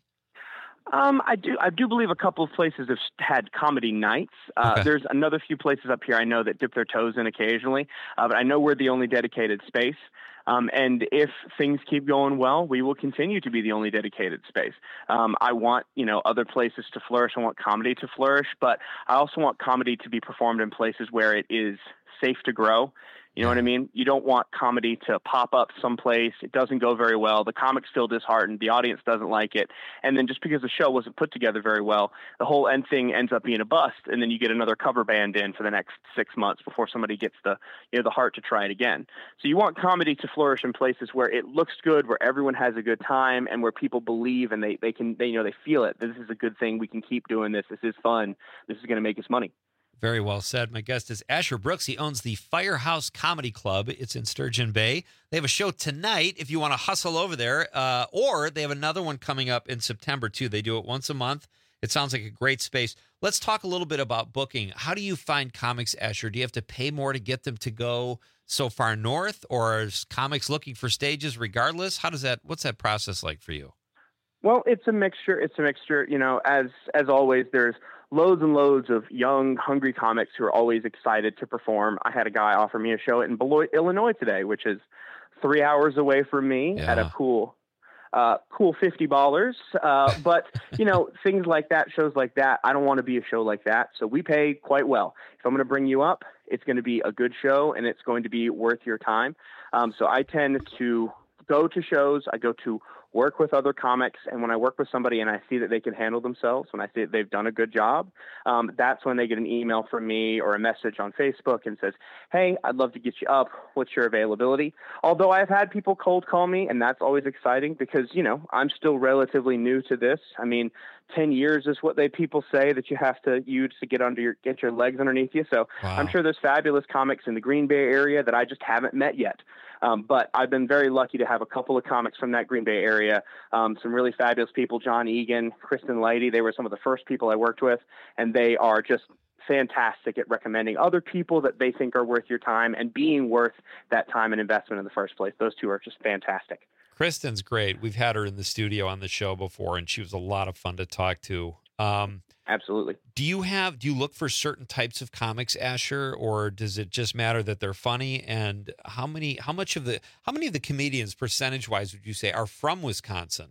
Um, I do. I do believe a couple of places have had comedy nights. Uh, Okay. There's another few places up here I know that dip their toes in occasionally, uh, but I know we're the only dedicated space. Um, and if things keep going well, we will continue to be the only dedicated space. Um, I want, you know, other places to flourish. I want comedy to flourish, but I also want comedy to be performed in places where it is safe to grow. You know what I mean? You don't want comedy to pop up someplace. It doesn't go very well. The comics feel disheartened. The audience doesn't like it. And then just because the show wasn't put together very well, the whole end thing ends up being a bust. And then you get another cover band in for the next six months before somebody gets the, you know, the heart to try it again. So you want comedy to flourish in places where it looks good, where everyone has a good time, and where people believe and they, they can, they, you know, they feel it. This is a good thing. We can keep doing this. This is fun. This is going to make us money. Very well said. My guest is Asher Brooks. He owns the Firehouse Comedy Club. It's in Sturgeon Bay. They have a show tonight if you want to hustle over there, uh, or they have another one coming up in September, too. They do it once a month. It sounds like a great space. Let's talk a little bit about booking. How do you find comics, Asher? Do you have to pay more to get them to go so far north, or is comics looking for stages regardless? How does that, what's that process like for you? Well, it's a mixture. It's a mixture. You know, as as always, there's loads and loads of young, hungry comics who are always excited to perform. I had a guy offer me a show in Beloit, Illinois today, which is three hours away from me Yeah. at a cool, uh, cool fifty ballers. Uh, but, you know, things like that, shows like that, I don't want to be a show like that. So we pay quite well. If I'm going to bring you up, it's going to be a good show and it's going to be worth your time. Um, so I tend to go to shows. I go to work with other comics, and when I work with somebody and I see that they can handle themselves, when I see that they've done a good job, um, that's when they get an email from me or a message on Facebook and says, hey, I'd love to get you up. What's your availability? Although I've had people cold call me, and that's always exciting because, you know, I'm still relatively new to this. I mean, ten years is what they people say that you have to use to get under your, get your legs underneath you. So Wow. I'm sure there's fabulous comics in the Green Bay area that I just haven't met yet. Um, but I've been very lucky to have a couple of comics from that Green Bay area, um, some really fabulous people, John Egan, Kristen Leidy. They were some of the first people I worked with, and they are just fantastic at recommending other people that they think are worth your time and being worth that time and investment in the first place. Those two are just fantastic. Kristen's great. We've had her in the studio on the show before, and she was a lot of fun to talk to. Um, Absolutely. Do you have, do you look for certain types of comics, Asher, or does it just matter that they're funny? And how many, how much of the, how many of the comedians, percentage wise, would you say are from Wisconsin?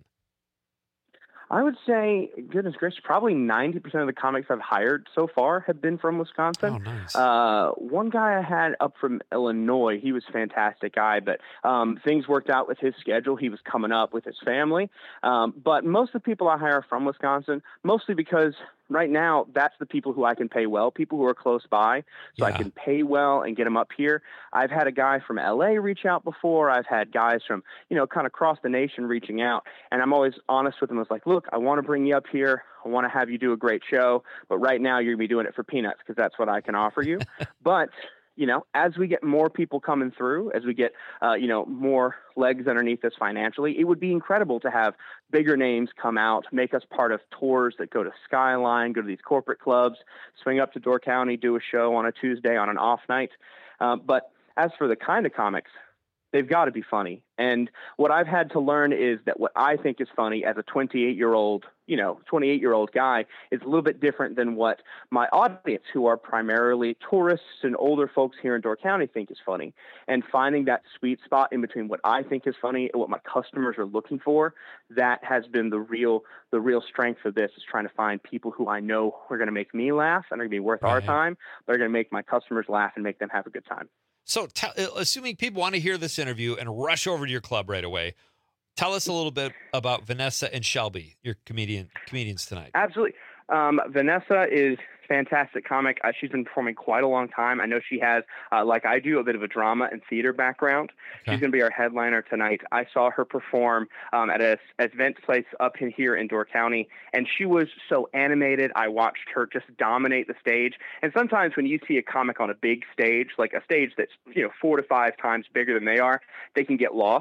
I would say, goodness gracious, probably ninety percent of the comics I've hired so far have been from Wisconsin. Oh, nice. Uh, one guy I had up from Illinois, he was a fantastic guy, but um, things worked out with his schedule. He was coming up with his family. Um, but most of the people I hire are from Wisconsin, mostly because right now that's the people who I can pay well, people who are close by, so Yeah. I can pay well and get them up here. I've had a guy from L A reach out before. I've had guys from, you know, kind of across the nation reaching out, and I'm always honest with them. I was like, look, I want to bring you up here. I want to have you do a great show, but right now you're going to be doing it for peanuts because that's what I can offer you. But you know, as we get more people coming through, as we get, uh, you know, more legs underneath us financially, it would be incredible to have bigger names come out, make us part of tours that go to Skyline, go to these corporate clubs, swing up to Door County, do a show on a Tuesday on an off night. Um, but as for the kind of comics, they've got to be funny. And what I've had to learn is that what I think is funny as a twenty-eight-year-old, you know, twenty-eight-year-old guy is a little bit different than what my audience, who are primarily tourists and older folks here in Door County, think is funny. And finding that sweet spot in between what I think is funny and what my customers are looking for, that has been the real the real strength of this, is trying to find people who I know are going to make me laugh and are going to be worth our time, but are going to make my customers laugh and make them have a good time. So, t- assuming people want to hear this interview and rush over to your club right away, tell us a little bit about Vanessa and Shelby, your comedian comedians tonight. Absolutely. Um, Vanessa is a fantastic comic. Uh, she's been performing quite a long time. I know she has, uh, like I do, a bit of a drama and theater background. Okay. She's going to be our headliner tonight. I saw her perform um, at a at event place up in here in Door County, and she was so animated. I watched her just dominate the stage. And sometimes when you see a comic on a big stage, like a stage that's, you know, four to five times bigger than they are, they can get lost.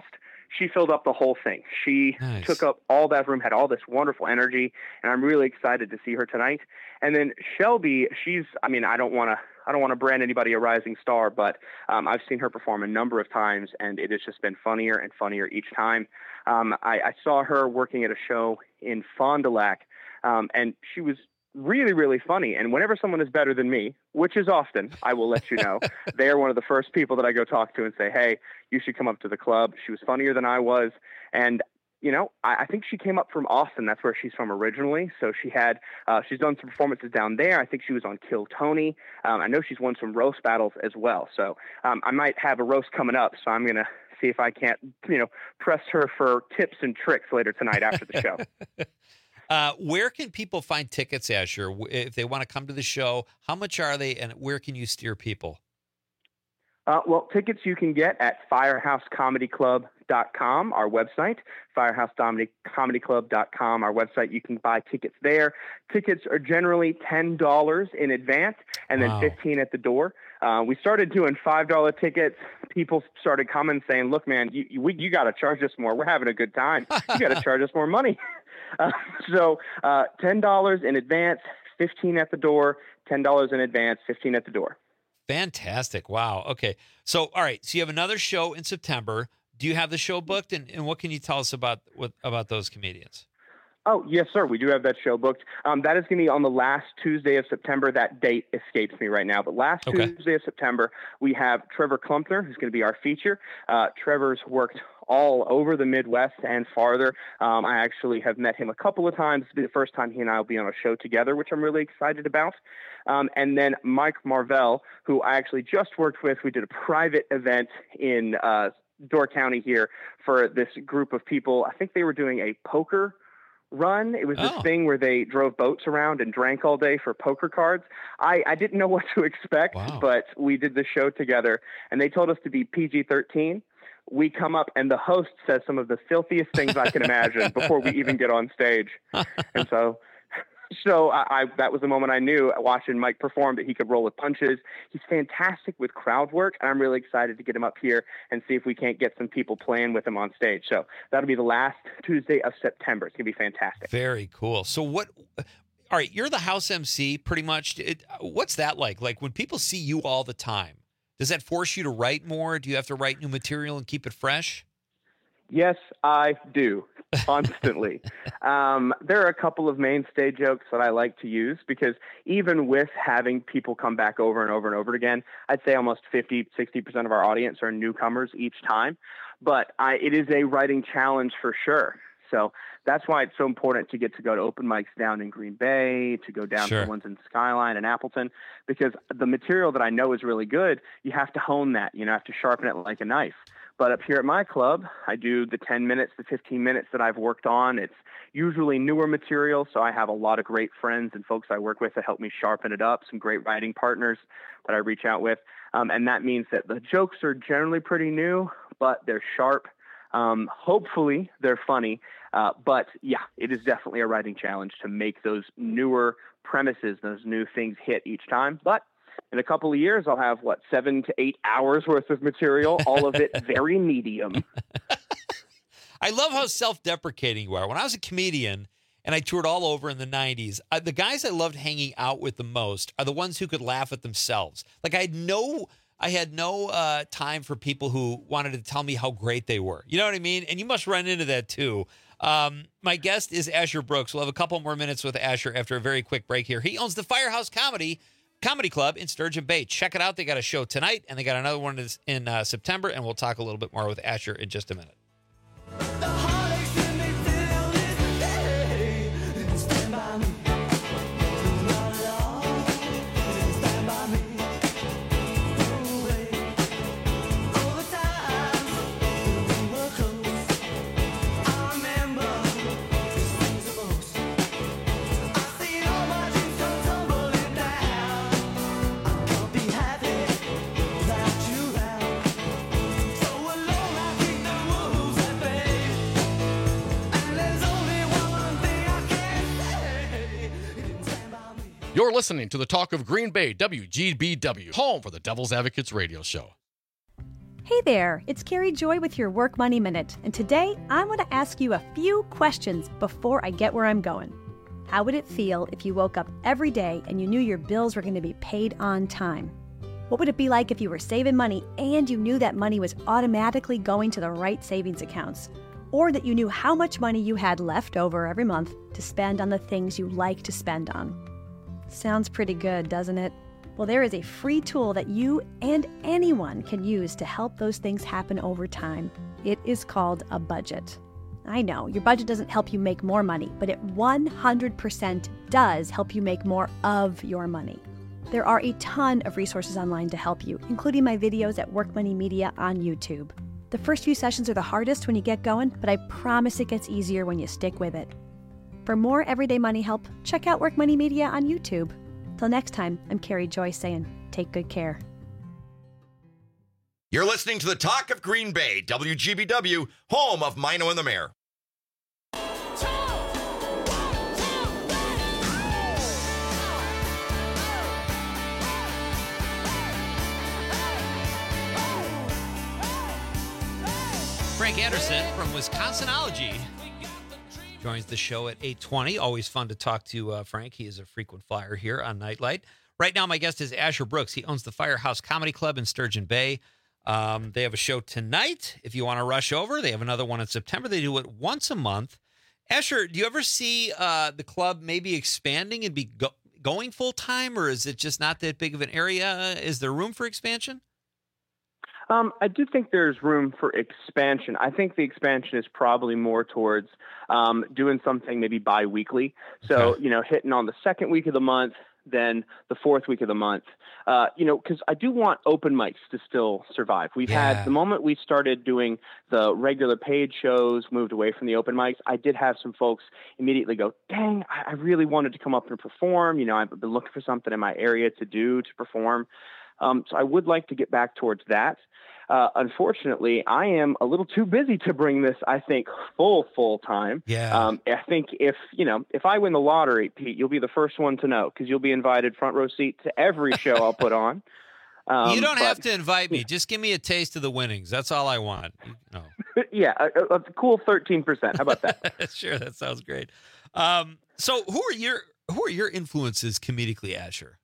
she filled up the whole thing. She Nice. took up all that room, had all this wonderful energy, and I'm really excited to see her tonight. And then Shelby, she's, I mean, I don't want to, I don't want to brand anybody a rising star, but um, I've seen her perform a number of times, and it has just been funnier and funnier each time. Um, I, I saw her working at a show in Fond du Lac, um, and she was really, really funny. And whenever someone is better than me, which is often, I will let you know, they are one of the first people that I go talk to and say, hey, you should come up to the club. She was funnier than I was. And, you know, I, I think she came up from Austin. That's where she's from originally. So she had, uh, she's done some performances down there. I think she was on Kill Tony. Um, I know she's won some roast battles as well. So um, I might have a roast coming up. So I'm going to see if I can't, you know, press her for tips and tricks later tonight after the show. Uh, where can people find tickets, Asher, w- if they want to come to the show? How much are they, and where can you steer people? Uh, well, tickets you can get at firehouse comedy club dot com, our website, firehouse comedy club dot com, our website. You can buy tickets there. Tickets are generally ten dollars in advance and then Wow. fifteen dollars at the door. Uh, we started doing five dollar tickets. People started coming saying, look, man, you, you, we- you got to charge us more. We're having a good time. You got to charge us more money. Uh, so uh, ten dollars in advance, fifteen dollars at the door, ten dollars in advance, fifteen dollars at the door. Fantastic. Wow. Okay. So, all right. So you have another show in September. Do you have the show booked? And, and what can you tell us about what about those comedians? Oh, yes, sir. We do have that show booked. Um, that is going to be on the last Tuesday of September. That date escapes me right now. But last Okay. Tuesday of September, we have Trevor Klumpner, who's going to be our feature. Uh, Trevor's worked all over the Midwest and farther. Um, I actually have met him a couple of times. This will be the first time he and I will be on a show together, which I'm really excited about. Um, and then Mike Marvell, who I actually just worked with. We did a private event in uh, Door County here for this group of people. I think they were doing a poker run. It was this Oh. thing where they drove boats around and drank all day for poker cards. I, I didn't know what to expect, Wow. but we did the show together, and they told us to be P G thirteen. We come up, and the host says some of the filthiest things I can imagine before we even get on stage. And so... So I, I that was the moment I knew, watching Mike perform, that he could roll with punches. He's fantastic with crowd work, and I'm really excited to get him up here and see if we can't get some people playing with him on stage. So that'll be the last Tuesday of September. It's going to be fantastic. Very cool. So what? All right, you're the house M C pretty much. It, what's that like? Like when people see you all the time, does that force you to write more? Do you have to write new material and keep it fresh? Yes, I do, constantly. um, there are a couple of mainstay jokes that I like to use because even with having people come back over and over and over again, I'd say almost fifty, sixty percent of our audience are newcomers each time. But I, it is a writing challenge for sure. So that's why it's so important to get to go to open mics down in Green Bay, to go down Sure. to the ones in Skyline and Appleton, because the material that I know is really good, you have to hone that, you know, have to sharpen it like a knife. But up here at my club, I do the ten minutes, the fifteen minutes that I've worked on. It's usually newer material, so I have a lot of great friends and folks I work with that help me sharpen it up, some great writing partners that I reach out with. Um, and that means that the jokes are generally pretty new, but they're sharp. Um, hopefully they're funny. Uh, but yeah, it is definitely a writing challenge to make those newer premises, those new things hit each time. But in a couple of years, I'll have, what, seven to eight hours worth of material, all of it very medium. I love how self-deprecating you are. When I was a comedian and I toured all over in the nineties, uh, the guys I loved hanging out with the most are the ones who could laugh at themselves. Like I had no, I had no uh, time for people who wanted to tell me how great they were. You know what I mean? And you must run into that too. Um, my guest is Asher Brooks. We'll have a couple more minutes with Asher after a very quick break here. He owns the Firehouse Comedy Comedy Club in Sturgeon Bay. Check it out. They got a show tonight, and they got another one in uh, September, and we'll talk a little bit more with Asher in just a minute. You're listening to the Talk of Green Bay, W G B W, home for the Devil's Advocates radio show. Hey there, it's Carrie Joy with your Work Money Minute, and today I'm going to ask you a few questions before I get where I'm going. How would it feel if you woke up every day and you knew your bills were going to be paid on time? What would it be like if you were saving money and you knew that money was automatically going to the right savings accounts? Or that you knew how much money you had left over every month to spend on the things you like to spend on? Sounds pretty good, doesn't it? Well, there is a free tool that you and anyone can use to help those things happen over time. It is called a budget. I know, your budget doesn't help you make more money, but it one hundred percent does help you make more of your money. There are a ton of resources online to help you, including my videos at Work Money Media on YouTube. The first few sessions are the hardest when you get going, but I promise it gets easier when you stick with it. For more everyday money help, check out Work Money Media on YouTube. Till next time, I'm Carrie Joy saying, take good care. You're listening to the Talk of Green Bay, W G B W, home of Mino and the Mayor. Frank Anderson from Wisconsinology joins the show at eight twenty. Always fun to talk to uh, Frank. He is a frequent flyer here on Nightlight. Right now, my guest is Asher Brooks. He owns the Firehouse Comedy Club in Sturgeon Bay. Um, they have a show tonight. If you want to rush over, they have another one in September. They do it once a month. Asher, do you ever see uh, the club maybe expanding and be go- going full time, or is it just not that big of an area? Is there room for expansion? Um, I do think there's room for expansion. I think the expansion is probably more towards um, doing something maybe bi-weekly. So, okay. you know, hitting on the second week of the month, then the fourth week of the month. Uh, you know, because I do want open mics to still survive. We've yeah. had, the moment we started doing the regular paid shows, moved away from the open mics, I did have some folks immediately go, dang, I, I really wanted to come up and perform. You know, I've been looking for something in my area to do, to perform. Um, so I would like to get back towards that. Uh, unfortunately, I am a little too busy to bring this, I think, full, full time. Yeah. Um, I think if, you know, if I win the lottery, Pete, you'll be the first one to know because you'll be invited front row seat to every show I'll put on. Um, you don't but, have to invite me. Just give me a taste of the winnings. That's all I want. No. yeah. A, a cool thirteen percent. How about that? Sure. That sounds great. Um, so who are your, who are your influences comedically, Asher?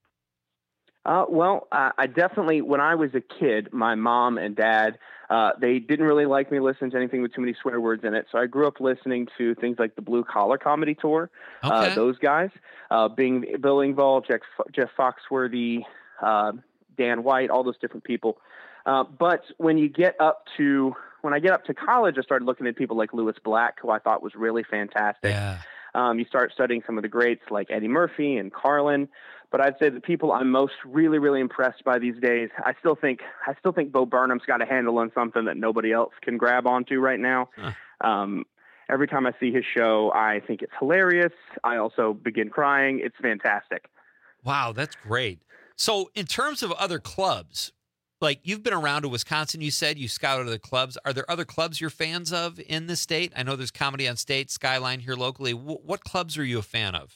Uh, well, uh, I definitely, when I was a kid, my mom and dad, uh, they didn't really like me listening to anything with too many swear words in it. So I grew up listening to things like the Blue Collar Comedy Tour, okay. uh, those guys, uh, being Bill Engvall, Jeff, Jeff Foxworthy, uh, Dan White, all those different people. Uh, but when you get up to, when I get up to college, I started looking at people like Lewis Black, who I thought was really fantastic. Yeah. Um, you start studying some of the greats like Eddie Murphy and Carlin. But I'd say the people I'm most really, really impressed by these days, I still think I still think Bo Burnham's got a handle on something that nobody else can grab onto right now. Huh. Um, every time I see his show, I think it's hilarious. I also begin crying. It's fantastic. Wow, that's great. So in terms of other clubs, like you've been around to Wisconsin, you said you scouted other clubs. Are there other clubs you're fans of in the state? I know there's Comedy on State, Skyline here locally. W- what clubs are you a fan of?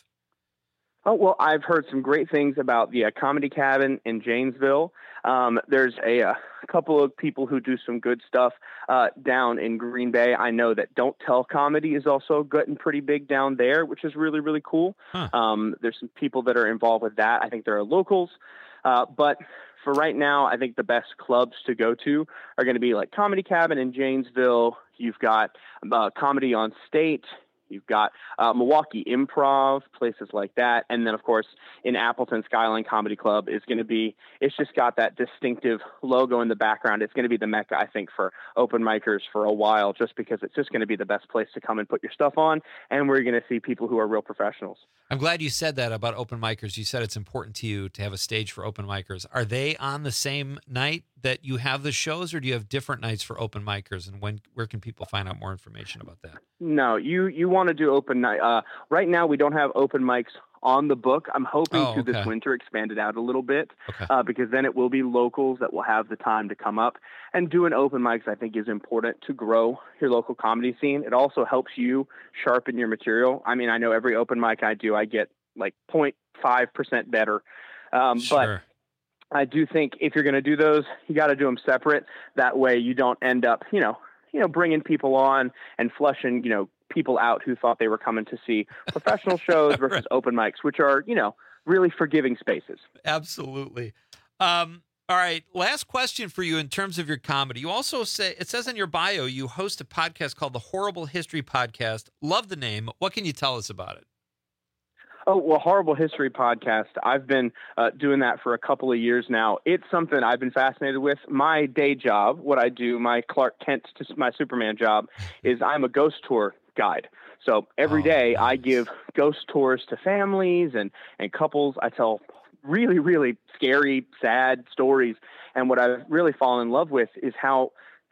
Oh, well, I've heard some great things about the uh, Comedy Cabin in Janesville. Um, there's a, a couple of people who do some good stuff uh, down in Green Bay. I know that Don't Tell Comedy is also getting pretty big down there, which is really, really cool. Huh. Um, there's some people that are involved with that. I think there are locals. Uh, but for right now, I think the best clubs to go to are going to be like Comedy Cabin in Janesville. You've got uh, Comedy on State. You've got uh, Milwaukee Improv, places like that. And then, of course, in Appleton, Skyline Comedy Club is going to be, it's just got that distinctive logo in the background. It's going to be the mecca, I think, for open micers for a while, just because it's just going to be the best place to come and put your stuff on. And we're going to see people who are real professionals. I'm glad you said that about open micers. You said it's important to you to have a stage for open micers. Are they on the same night that you have the shows, or do you have different nights for open micers? And when, where can people find out more information about that? No, you, you want to do open night. Uh, right now, we don't have open mics on the book. I'm hoping Oh, to okay. this winter expand it out a little bit, Okay. uh, because then it will be locals that will have the time to come up and doing open mics. I think is important to grow your local comedy scene. It also helps you sharpen your material. I mean, I know every open mic I do, I get like zero point five percent better. Um, Sure. I do think if you're going to do those, you got to do them separate. That way you don't end up, you know, you know, bringing people on and flushing, you know, people out who thought they were coming to see professional shows versus right. open mics, which are, you know, really forgiving spaces. Absolutely. Um, all right. Last question for you in terms of your comedy. You also say, it says in your bio, you host a podcast called the Horrible History Podcast. Love the name. What can you tell us about it? Oh, well, Horrible History Podcast. I've been uh, doing that for a couple of years now. It's something I've been fascinated with. My day job, what I do, my Clark Kent to my Superman job, is I'm a ghost tour guide. So every oh, day nice. I give ghost tours to families and, and couples. I tell really, really scary, sad stories. And what I've really fallen in love with is how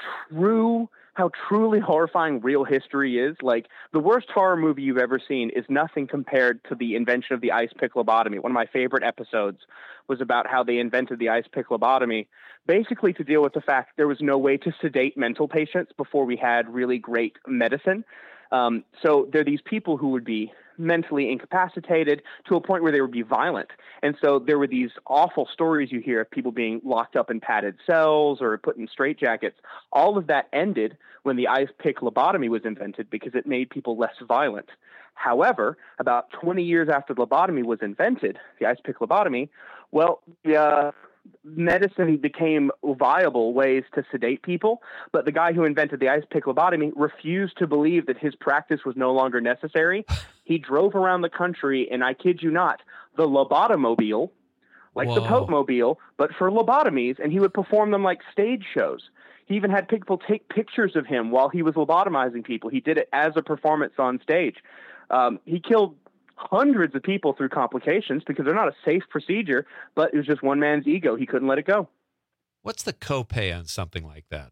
true how truly horrifying real history is. Like, the worst horror movie you've ever seen is nothing compared to the invention of the ice pick lobotomy. One of my favorite episodes was about how they invented the ice pick lobotomy, basically to deal with the fact there was no way to sedate mental patients before we had really great medicine. Um, so there are these people who would be mentally incapacitated to a point where they would be violent. And so there were these awful stories you hear of people being locked up in padded cells or put in straitjackets. All of that ended when the ice pick lobotomy was invented because it made people less violent. However, about twenty years after the lobotomy was invented, the ice pick lobotomy, well, uh, medicine became viable ways to sedate people, but the guy who invented the ice pick lobotomy refused to believe that his practice was no longer necessary. He drove around the country, and I kid you not, the lobotomobile, like Whoa. the Pope-mobile, but for lobotomies, and he would perform them like stage shows. He even had people take pictures of him while he was lobotomizing people. He did it as a performance on stage. Um, he killed hundreds of people through complications because they're not a safe procedure, but it was just one man's ego. He couldn't let it go. What's the copay on something like that?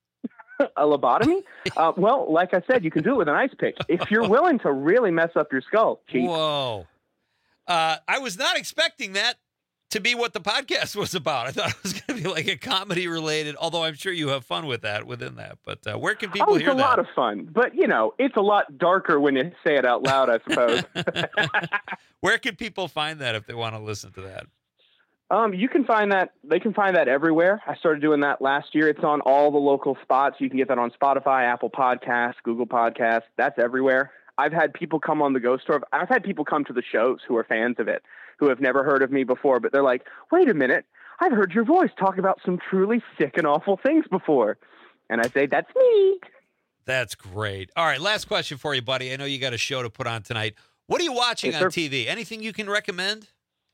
A lobotomy? uh, well, like I said, you can do it with an ice pick. If you're willing to really mess up your skull, cheap. Whoa. Uh, I was not expecting that to be what the podcast was about. I thought it was going to be like a comedy related, although I'm sure you have fun with that within that. But uh, where can people oh, hear that? It's a lot of fun, but you know, it's a lot darker when you say it out loud, I suppose. Where can people find that if they want to listen to that? Um, you can find that, they can find that everywhere. I started doing that last year. It's on all the local spots. You can get that on Spotify, Apple Podcasts, Google Podcasts. That's everywhere. I've had people come on the Ghost Tour. I've had people come to the shows who are fans of it, who have never heard of me before, but they're like, wait a minute, I've heard your voice talk about some truly sick and awful things before. And I say, that's me. That's great. All right, last question for you, buddy. I know you got a show to put on tonight. What are you watching yes, on sir. T V? Anything you can recommend?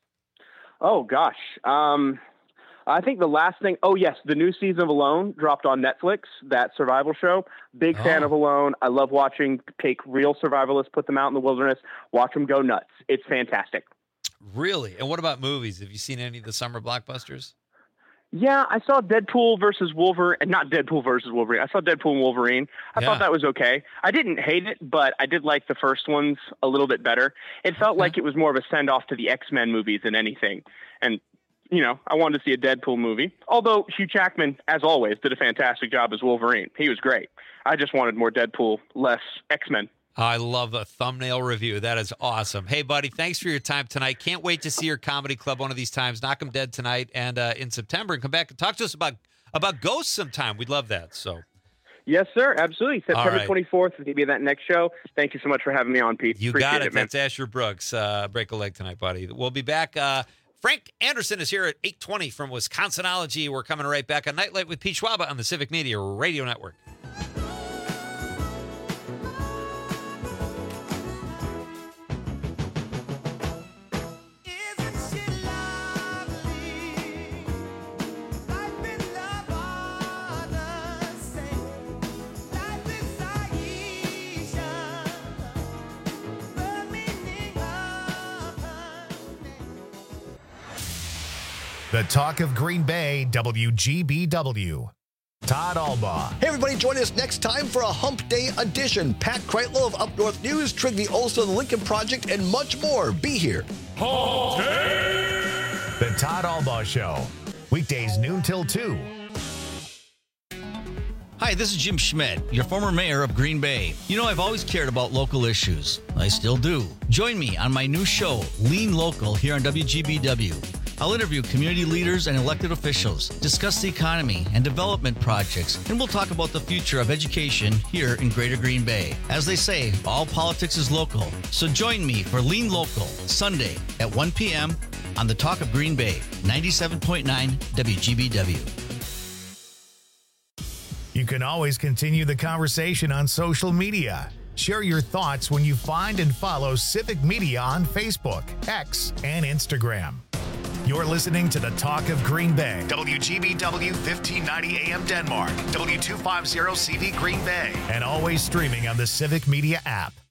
Oh, gosh. Um, I think the last thing, oh, yes, the new season of Alone dropped on Netflix, that survival show. Big oh. fan of Alone. I love watching, take real survivalists, put them out in the wilderness, watch them go nuts. It's fantastic. Really? And what about movies? Have you seen any of the summer blockbusters? Yeah, I saw Deadpool versus Wolverine, and not Deadpool versus Wolverine. I saw Deadpool and Wolverine. I yeah. thought that was okay. I didn't hate it, but I did like the first ones a little bit better. It felt okay. like it was more of a send-off to the X-Men movies than anything. And, you know, I wanted to see a Deadpool movie. Although Hugh Jackman, as always, did a fantastic job as Wolverine. He was great. I just wanted more Deadpool, less X-Men. I love a thumbnail review. That is awesome. Hey, buddy, thanks for your time tonight. Can't wait to see your comedy club one of these times. Knock 'em dead tonight and uh, in September, and come back and talk to us about about ghosts sometime. We'd love that. So, yes, sir. Absolutely. September right. twenty-fourth is going to be that next show. Thank you so much for having me on, Pete. You Appreciate got it. it man. That's Asher Brooks. Uh, break a leg tonight, buddy. We'll be back. Uh, Frank Anderson is here at eight twenty from Wisconsinology. We're coming right back on Nightlight with Pete Schwaba on the Civic Media Radio Network. The talk of Green Bay, W G B W. Todd Albaugh. Hey, everybody, join us next time for a Hump Day edition. Pat Kreitlow of Up North News, Trygve Olson of the Lincoln Project, and much more. Be here. Hump Day! The Todd Albaugh Show. Weekdays noon till two. Hi, this is Jim Schmidt, your former mayor of Green Bay. You know, I've always cared about local issues. I still do. Join me on my new show, Lean Local, here on W G B W. I'll interview community leaders and elected officials, discuss the economy and development projects, and we'll talk about the future of education here in Greater Green Bay. As they say, all politics is local. So join me for Lean Local, Sunday at one p.m. on the Talk of Green Bay, ninety-seven point nine W G B W. You can always continue the conversation on social media. Share your thoughts when you find and follow Civic Media on Facebook, X, and Instagram. You're listening to the Talk of Green Bay, W G B W fifteen ninety A M Denmark, W two fifty C V Green Bay, and always streaming on the Civic Media app.